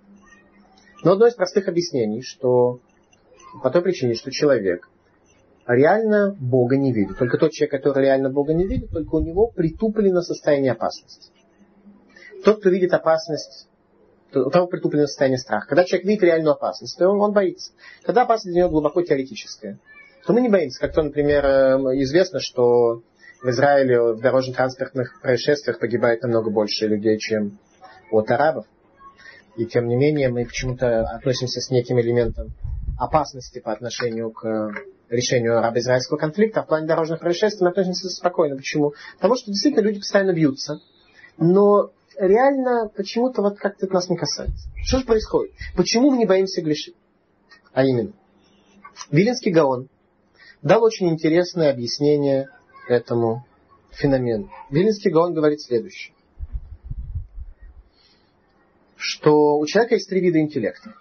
Но одно из простых объяснений, что по той причине, что человек реально Бога не видит. Только тот человек, который реально Бога не видит, только у него притуплено состояние опасности. Тот, кто видит опасность, у того притуплено состояние страха. Когда человек видит реальную опасность, то он боится. Когда опасность для него глубоко теоретическая, то мы не боимся. Как то, например, известно, что в Израиле в дорожно-транспортных происшествиях погибает намного больше людей, чем от арабов. И тем не менее мы почему-то относимся с неким элементом опасности по отношению к решению арабо-израильского конфликта. А в плане дорожных происшествий мы относимся спокойно. Почему? Потому что действительно люди постоянно бьются. Но реально почему-то вот как-то это нас не касается. Что же происходит? Почему мы не боимся грешить? А именно, Виленский Гаон дал очень интересное объяснение этому феномену. Виленский Гаон говорит следующее. Что у человека есть три вида интеллекта.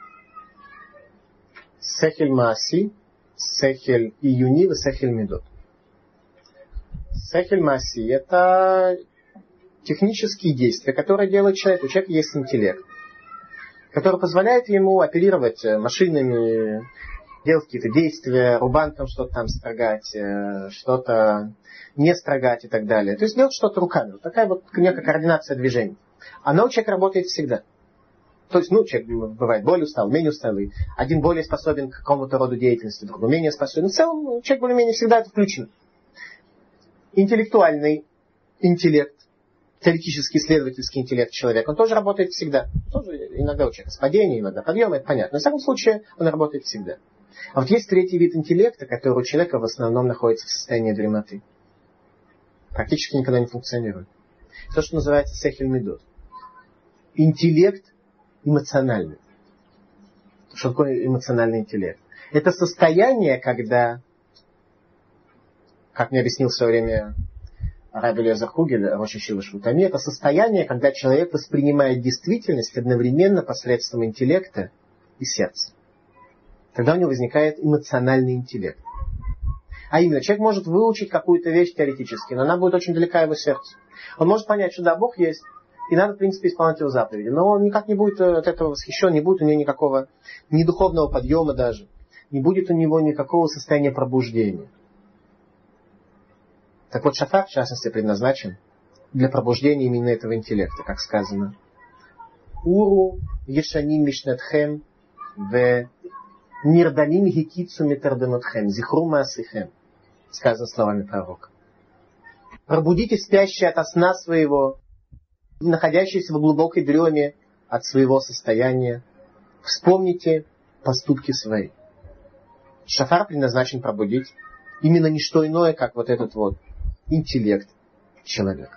Сехель Мааси, Сехель Июни и Сехель Медот. Сехель Мааси — это технические действия, которые делает человек. У человека есть интеллект, который позволяет ему оперировать машинами, делать какие-то действия, рубанком что-то там строгать, что-то не строгать и так далее. То есть делать что-то руками. Вот такая вот некая координация движений. Она у человека работает всегда. То есть, человек бывает более устал, менее усталый. Один более способен к какому-то роду деятельности, другой менее способен. В целом, человек более-менее всегда это включен. Интеллектуальный интеллект, теоретический исследовательский интеллект человека, он тоже работает всегда. Тоже иногда у человека с падением, иногда подъем, это понятно. Но в всяком случае, он работает всегда. А вот есть третий вид интеллекта, который у человека в основном находится в состоянии дремоты. Практически никогда не функционирует. То, что называется сехель медот. Интеллект эмоциональный. Что такое эмоциональный интеллект? Это состояние, когда, как мне объяснил в свое время Рав Элиэзер Кугель, Рош Ешива Швутами, это состояние, когда человек воспринимает действительность одновременно посредством интеллекта и сердца. Тогда у него возникает эмоциональный интеллект. А именно, человек может выучить какую-то вещь теоретически, но она будет очень далека его сердцу. Он может понять, что да, Бог есть, и надо, в принципе, исполнять его заповеди. Но он никак не будет от этого восхищен, не будет у него никакого ни духовного подъема даже, не будет у него никакого состояния пробуждения. Так вот, шафар, в частности, предназначен для пробуждения именно этого интеллекта, как сказано. Уру ешаним мишнатхем в нирдалим хикицу метарденотхем зихру маасихем, сказано словами пророка. Пробудите спящие ото сна своего, находящиеся в глубокой дреме от своего состояния. Вспомните поступки свои. Шафар предназначен пробудить именно не что иное, как вот этот вот интеллект человека.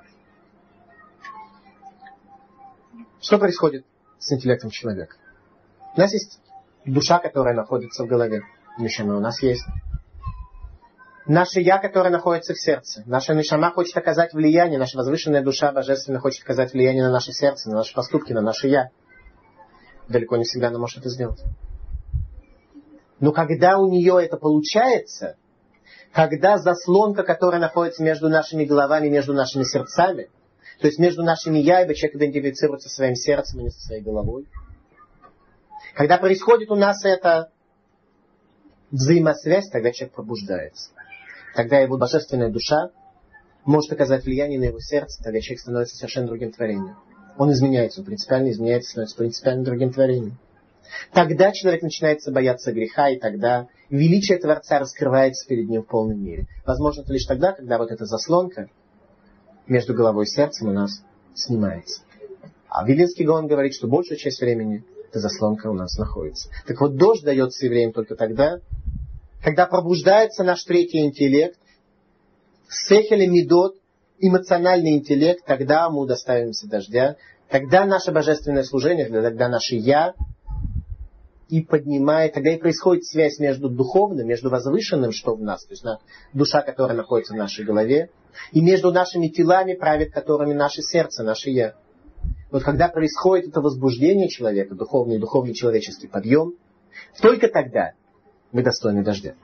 Что происходит с интеллектом человека? У нас есть душа, которая находится в голове. Нишама у нас есть. Наше «я», которое находится в сердце. Наша нишама хочет оказать влияние, наша возвышенная душа божественная хочет оказать влияние на наше сердце, на наши поступки, на наше «я». Далеко не всегда она может это сделать. Но когда у нее это получается, когда заслонка, которая находится между нашими головами, между нашими сердцами, то есть между нашими «я», ибо человек идентифицируется со своим сердцем, а не со своей головой, когда происходит у нас эта взаимосвязь, тогда человек пробуждается. Тогда его божественная душа может оказать влияние на его сердце, тогда человек становится совершенно другим творением. Он изменяется, он принципиально изменяется, становится принципиально другим творением. Тогда человек начинает бояться греха, и тогда величие Творца раскрывается перед ним в полной мере. Возможно, это лишь тогда, когда вот эта заслонка между головой и сердцем у нас снимается. А Виленский Гаон говорит, что большую часть времени эта заслонка у нас находится. Так вот, дождь дается евреям только тогда, когда пробуждается наш третий интеллект, сехель мидот, эмоциональный интеллект, тогда мы удоставимся дождя, тогда наше божественное служение, тогда наше «я» и поднимает, тогда и происходит связь между духовным, между возвышенным, что в нас, то есть душа, которая находится в нашей голове, и между нашими телами, правит которыми наше сердце, наше «я». Вот когда происходит это возбуждение человека, духовный человеческий подъем, только тогда мы достойны дождя.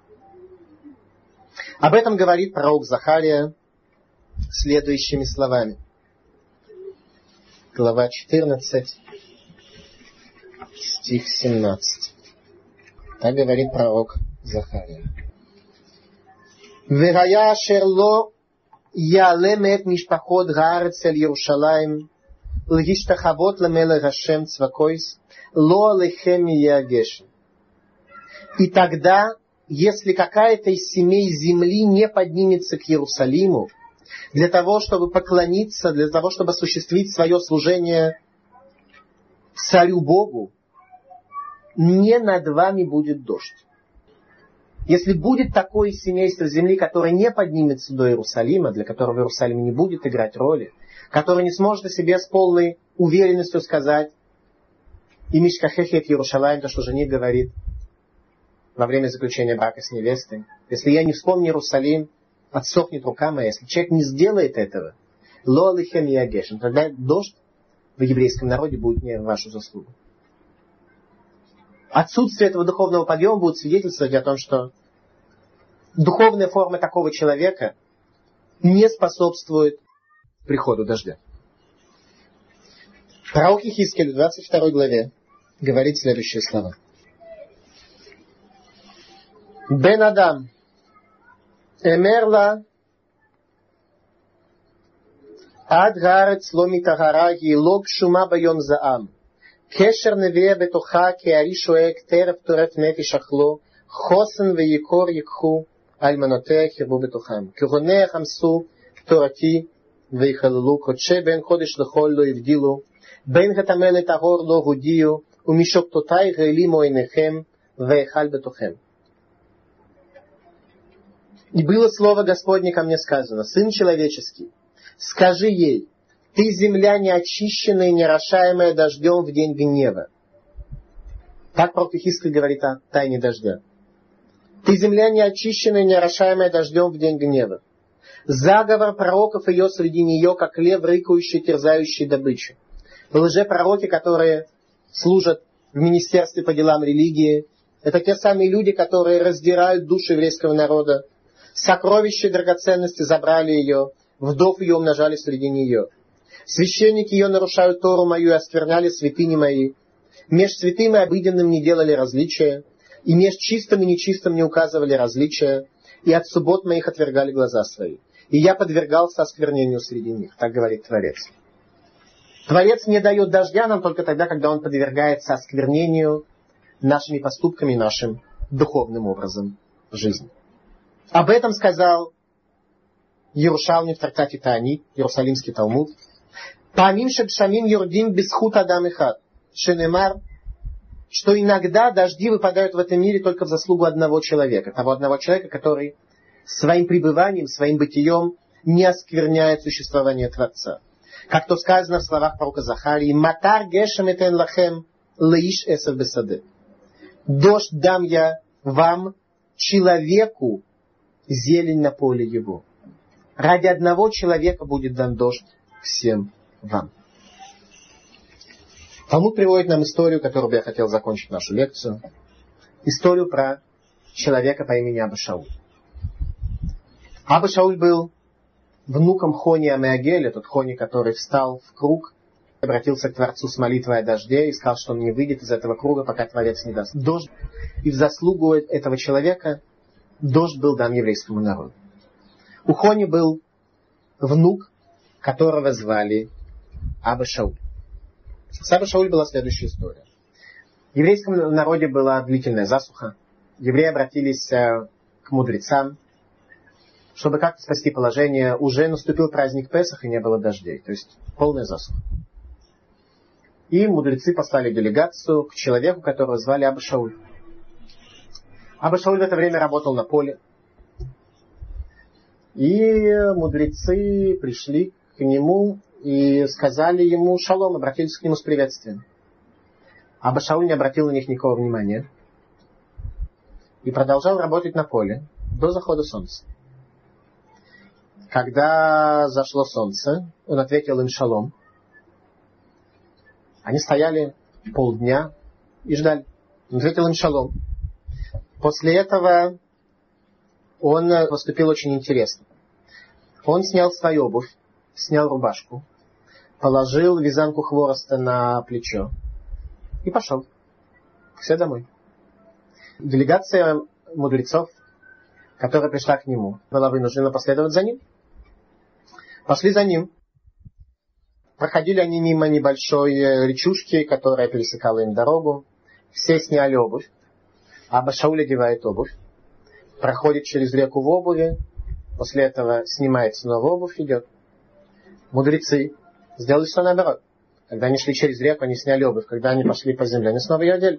Об этом говорит пророк Захария следующими словами. Глава 14. стих 17. Так говорит пророк Захария. «Вегая шерло ялемет мишпахот гаарец эль Иерушалаим лгиштахавот лемелех Ашем цвакойс ло алехем ягешем». И тогда, если какая-то из семей земли не поднимется к Иерусалиму для того, чтобы поклониться, для того, чтобы осуществить свое служение царю Богу, не над вами будет дождь. Если будет такое семейство земли, которое не поднимется до Иерусалима, для которого Иерусалим не будет играть роли, которое не сможет о себе с полной уверенностью сказать «И мишкахехет Иерушалаим», то, что жених говорит во время заключения брака с невестой. Если я не вспомню Иерусалим, отсохнет рука моя. Если человек не сделает этого, ло алихем ягешем, тогда дождь в еврейском народе будет не в вашу заслугу. Отсутствие этого духовного подъема будет свидетельствовать о том, что духовная форма такого человека не способствует приходу дождя. Пророк Йехескель в 22 главе говорит следующие слова. Бен Адам, эмерла ад гарец ло митагара ги ло гшума байом заам. קשר נביאה בתוכה כארי שואג טרף טורף נפש אכלו חוסן ויקור ייקחו אלמנותיה חרבו בתוכם כהוניה חמסו תורתי ויחללו קודשי בין חודש לחול לא הבדילו בין הטמא לטהור לא הודיעו ומשוקטותי העלימו עיניכם והיכל בתוכם. И было слово Господне ко мне сказано: Сын человеческий, скажи ей: ты земля неочищенная и неорошаемая дождем в день гнева. Так пророк Йехескель говорит о тайне дождя. Ты земля неочищенная и неорошаемая дождем в день гнева. Заговор пророков ее среди нее, как лев, рыкающий, терзающий добычу. Лжепророки, которые служат в министерстве по делам религии, это те самые люди, которые раздирают души еврейского народа. Сокровища и драгоценности забрали ее, вдов ее умножали среди нее. Священники ее нарушают Тору мою и оскверняли святыни мои. Меж святым и обыденным не делали различия, и меж чистым и нечистым не указывали различия, и от суббот моих отвергали глаза свои. И я подвергался осквернению среди них. Так говорит Творец. Творец не дает дождя нам только тогда, когда он подвергается осквернению нашими поступками, нашим духовным образом жизни. Об этом сказал Ерушалми в трактате Таанит, Иерусалимский Талмуд. Памим шебшамим юрдим бисхут адам эхад. Шенемар, что иногда дожди выпадают в этом мире только в заслугу одного человека. Того одного человека, который своим пребыванием, своим бытием не оскверняет существование Творца. Как то сказано в словах пророка Захарии: «Матар гешем этен лахем лаиш эсер бесаде». Дождь дам я вам, человеку, зелень на поле его. Ради одного человека будет дан дождь всем вам. Талмуд приводит нам историю, которую бы я хотел закончить нашу лекцию. Историю про человека по имени Аба Шауль. Аба Шауль был внуком Хони Амеагеля, тот Хони, который встал в круг, обратился к Творцу с молитвой о дожде и сказал, что он не выйдет из этого круга, пока Творец не даст дождь. И в заслугу этого человека дождь был дан еврейскому народу. У Хони был внук, которого звали Аба Шауль. С Аба Шауль была следующая история. В еврейском народе была длительная засуха. Евреи обратились к мудрецам, чтобы как-то спасти положение. Уже наступил праздник Песах и не было дождей. То есть полная засуха. И мудрецы послали делегацию к человеку, которого звали Аба Шауль. Аба Шауль в это время работал на поле. И мудрецы пришли к нему и сказали ему шалом, обратились к нему с приветствием. Аба Шауль не обратил на них никакого внимания и продолжал работать на поле до захода солнца. Когда зашло солнце, он ответил им шалом. Они стояли полдня и ждали. Он ответил им шалом. После этого он поступил очень интересно. Он снял свою обувь, снял рубашку, положил вязанку хвороста на плечо и пошел. все домой. Делегация мудрецов, которая пришла к нему, была вынуждена последовать за ним. Пошли за ним. Проходили они мимо небольшой речушки, которая пересекала им дорогу. Все сняли обувь. Аба Шауль одевает обувь. Проходит через реку в обуви. После этого снимает снова обувь, идет. Мудрецы сделали все наоборот. Когда они шли через реку, они сняли обувь. Когда они пошли по земле, они снова ее одели.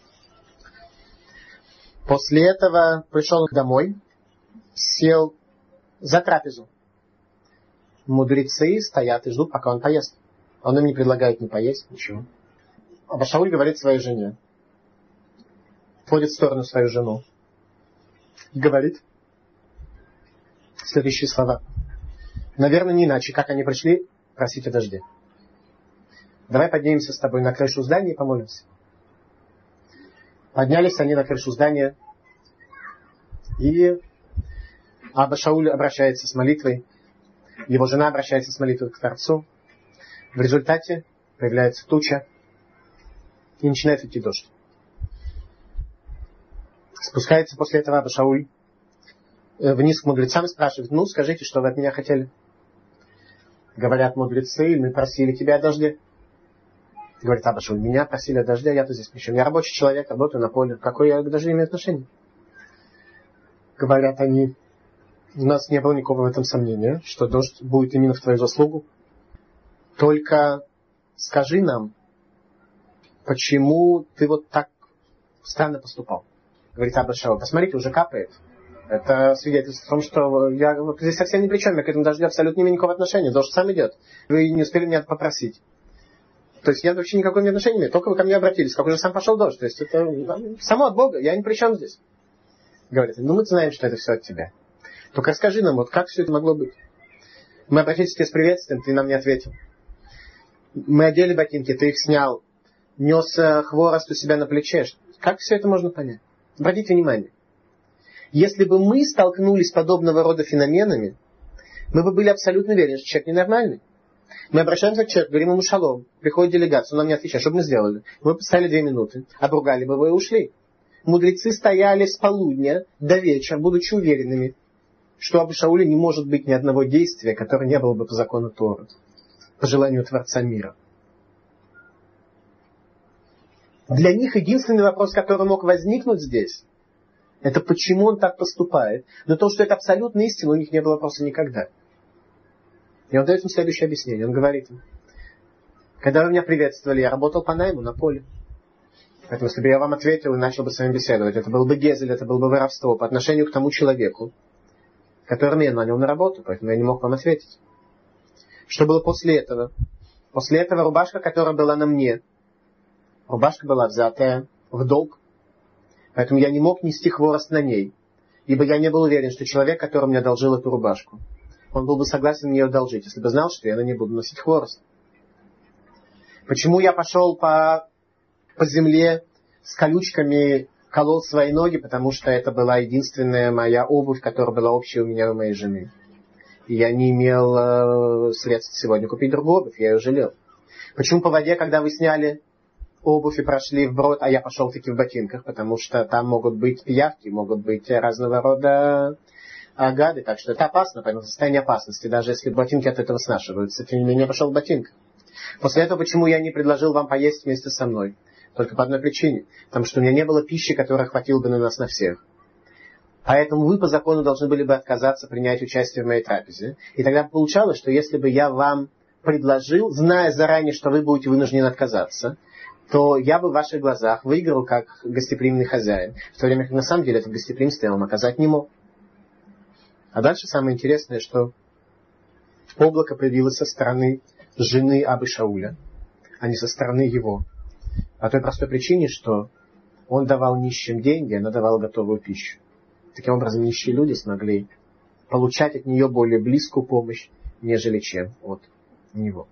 После этого пришел домой, сел за трапезу. Мудрецы стоят и ждут, пока он поест. Он им не предлагает ни поесть, ничего. Аба Шауль говорит своей жене. Отводит в сторону свою жену. И говорит следующие слова. Наверное, не иначе, как они пришли просить о дожде. Давай поднимемся с тобой на крышу здания и помолимся. Поднялись они на крышу здания. И Аба Шауль обращается с молитвой. Его жена обращается с молитвой к Творцу. В результате появляется туча. И начинает идти дождь. Спускается после этого Аба Шауль вниз к мудрецам и спрашивает: ну, скажите, что вы от меня хотели? Говорят мудрецы: мы просили тебя о дожде. Говорит Аба Шауль: меня просили о дожде, я-то здесь причем. Я рабочий человек, работаю на поле. Какое я к дождю имею отношение? Говорят они: у нас не было никакого в этом сомнения, что дождь будет именно в твою заслугу. Только скажи нам, почему ты вот так странно поступал? Говорит Аба Шауль: посмотрите, уже капает. Это свидетельство о том, что я здесь совсем ни при чем. Я к этому дождю абсолютно не имею никакого отношения. Дождь сам идет. Вы не успели меня попросить. То есть я вообще никакого отношения не имею. Только вы ко мне обратились. Как уже сам пошел дождь. То есть это само от Бога. Я ни при чем здесь. Говорит: ну мы знаем, что это все от тебя. Только расскажи нам, вот как все это могло быть. Мы обратились к тебе с приветствием, ты нам не ответил. Мы одели ботинки, ты их снял. Нес хворост у себя на плече. Как все это можно понять? Обратите внимание. Если бы мы столкнулись с подобного рода феноменами, мы бы были абсолютно уверены, что человек ненормальный. Мы обращаемся к человеку, говорим ему шалом, приходит делегация, он нам не отвечает, что бы мы сделали? Мы поставили 2 минуты, обругали бы его и ушли. Мудрецы стояли с полудня до вечера, будучи уверенными, что Аба Шауля не может быть ни одного действия, которое не было бы по закону Торы, по желанию Творца мира. Для них единственный вопрос, который мог возникнуть здесь, это почему он так поступает. Но то, что это абсолютная истина, у них не было вопроса никогда. И он дает им следующее объяснение. Он говорит им: когда вы меня приветствовали, я работал по найму на поле. Поэтому, если бы я вам ответил и начал бы с вами беседовать, это был бы гезель, это было бы воровство по отношению к тому человеку, которого я нанял на работу. Поэтому я не мог вам ответить. Что было после этого? После этого рубашка, которая была на мне, рубашка была взятая в долг. Поэтому я не мог нести хворост на ней, ибо я не был уверен, что человек, который мне одолжил эту рубашку, он был бы согласен мне ее одолжить, если бы знал, что я на ней буду носить хворост. Почему я пошел по земле с колючками, колол свои ноги? Потому что это была единственная моя обувь, которая была общая у меня и у моей жены. И я не имел средств сегодня купить другую обувь, я ее жалел. Почему по воде, когда вы сняли обувь и прошли вброд, а я пошел таки в ботинках? Потому что там могут быть пиявки, могут быть разного рода гады, так что это опасно, поэтому состояние опасности, даже если ботинки от этого снашиваются. Тем не менее, я пошел в ботинках. После этого, почему я не предложил вам поесть вместе со мной? Только по одной причине. Потому что у меня не было пищи, которая хватила бы на нас на всех. Поэтому вы по закону должны были бы отказаться принять участие в моей трапезе. И тогда получалось, что если бы я вам предложил, зная заранее, что вы будете вынуждены отказаться, то я бы в ваших глазах выиграл как гостеприимный хозяин. В то время как на самом деле это гостеприимство я вам оказать не мог. А дальше самое интересное, что облако появилось со стороны жены Абы Шауля, а не со стороны его. По той простой причине, что он давал нищим деньги, она давала готовую пищу. Таким образом, нищие люди смогли получать от нее более близкую помощь, нежели чем от него.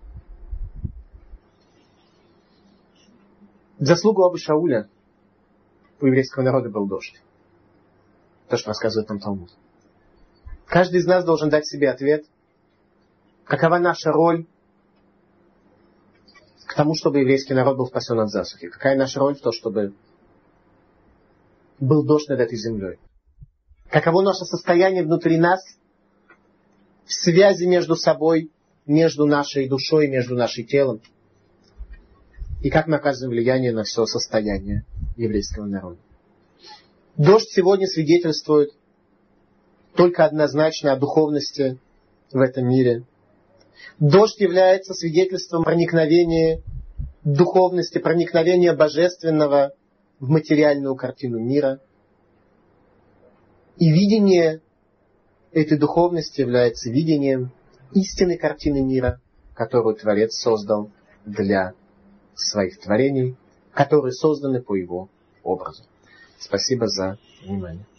В заслугу Абы Шауля у еврейского народа был дождь. То, что рассказывает нам Талмуд. Каждый из нас должен дать себе ответ, какова наша роль к тому, чтобы еврейский народ был спасен от засухи. Какая наша роль в том, чтобы был дождь над этой землей. Каково наше состояние внутри нас, в связи между собой, между нашей душой, между нашим телом. И как мы оказываем влияние на все состояние еврейского народа. Дождь сегодня свидетельствует только однозначно о духовности в этом мире. Дождь является свидетельством проникновения духовности, проникновения божественного в материальную картину мира. И видение этой духовности является видением истинной картины мира, которую Творец создал для своих творений, которые созданы по его образу. Спасибо за внимание.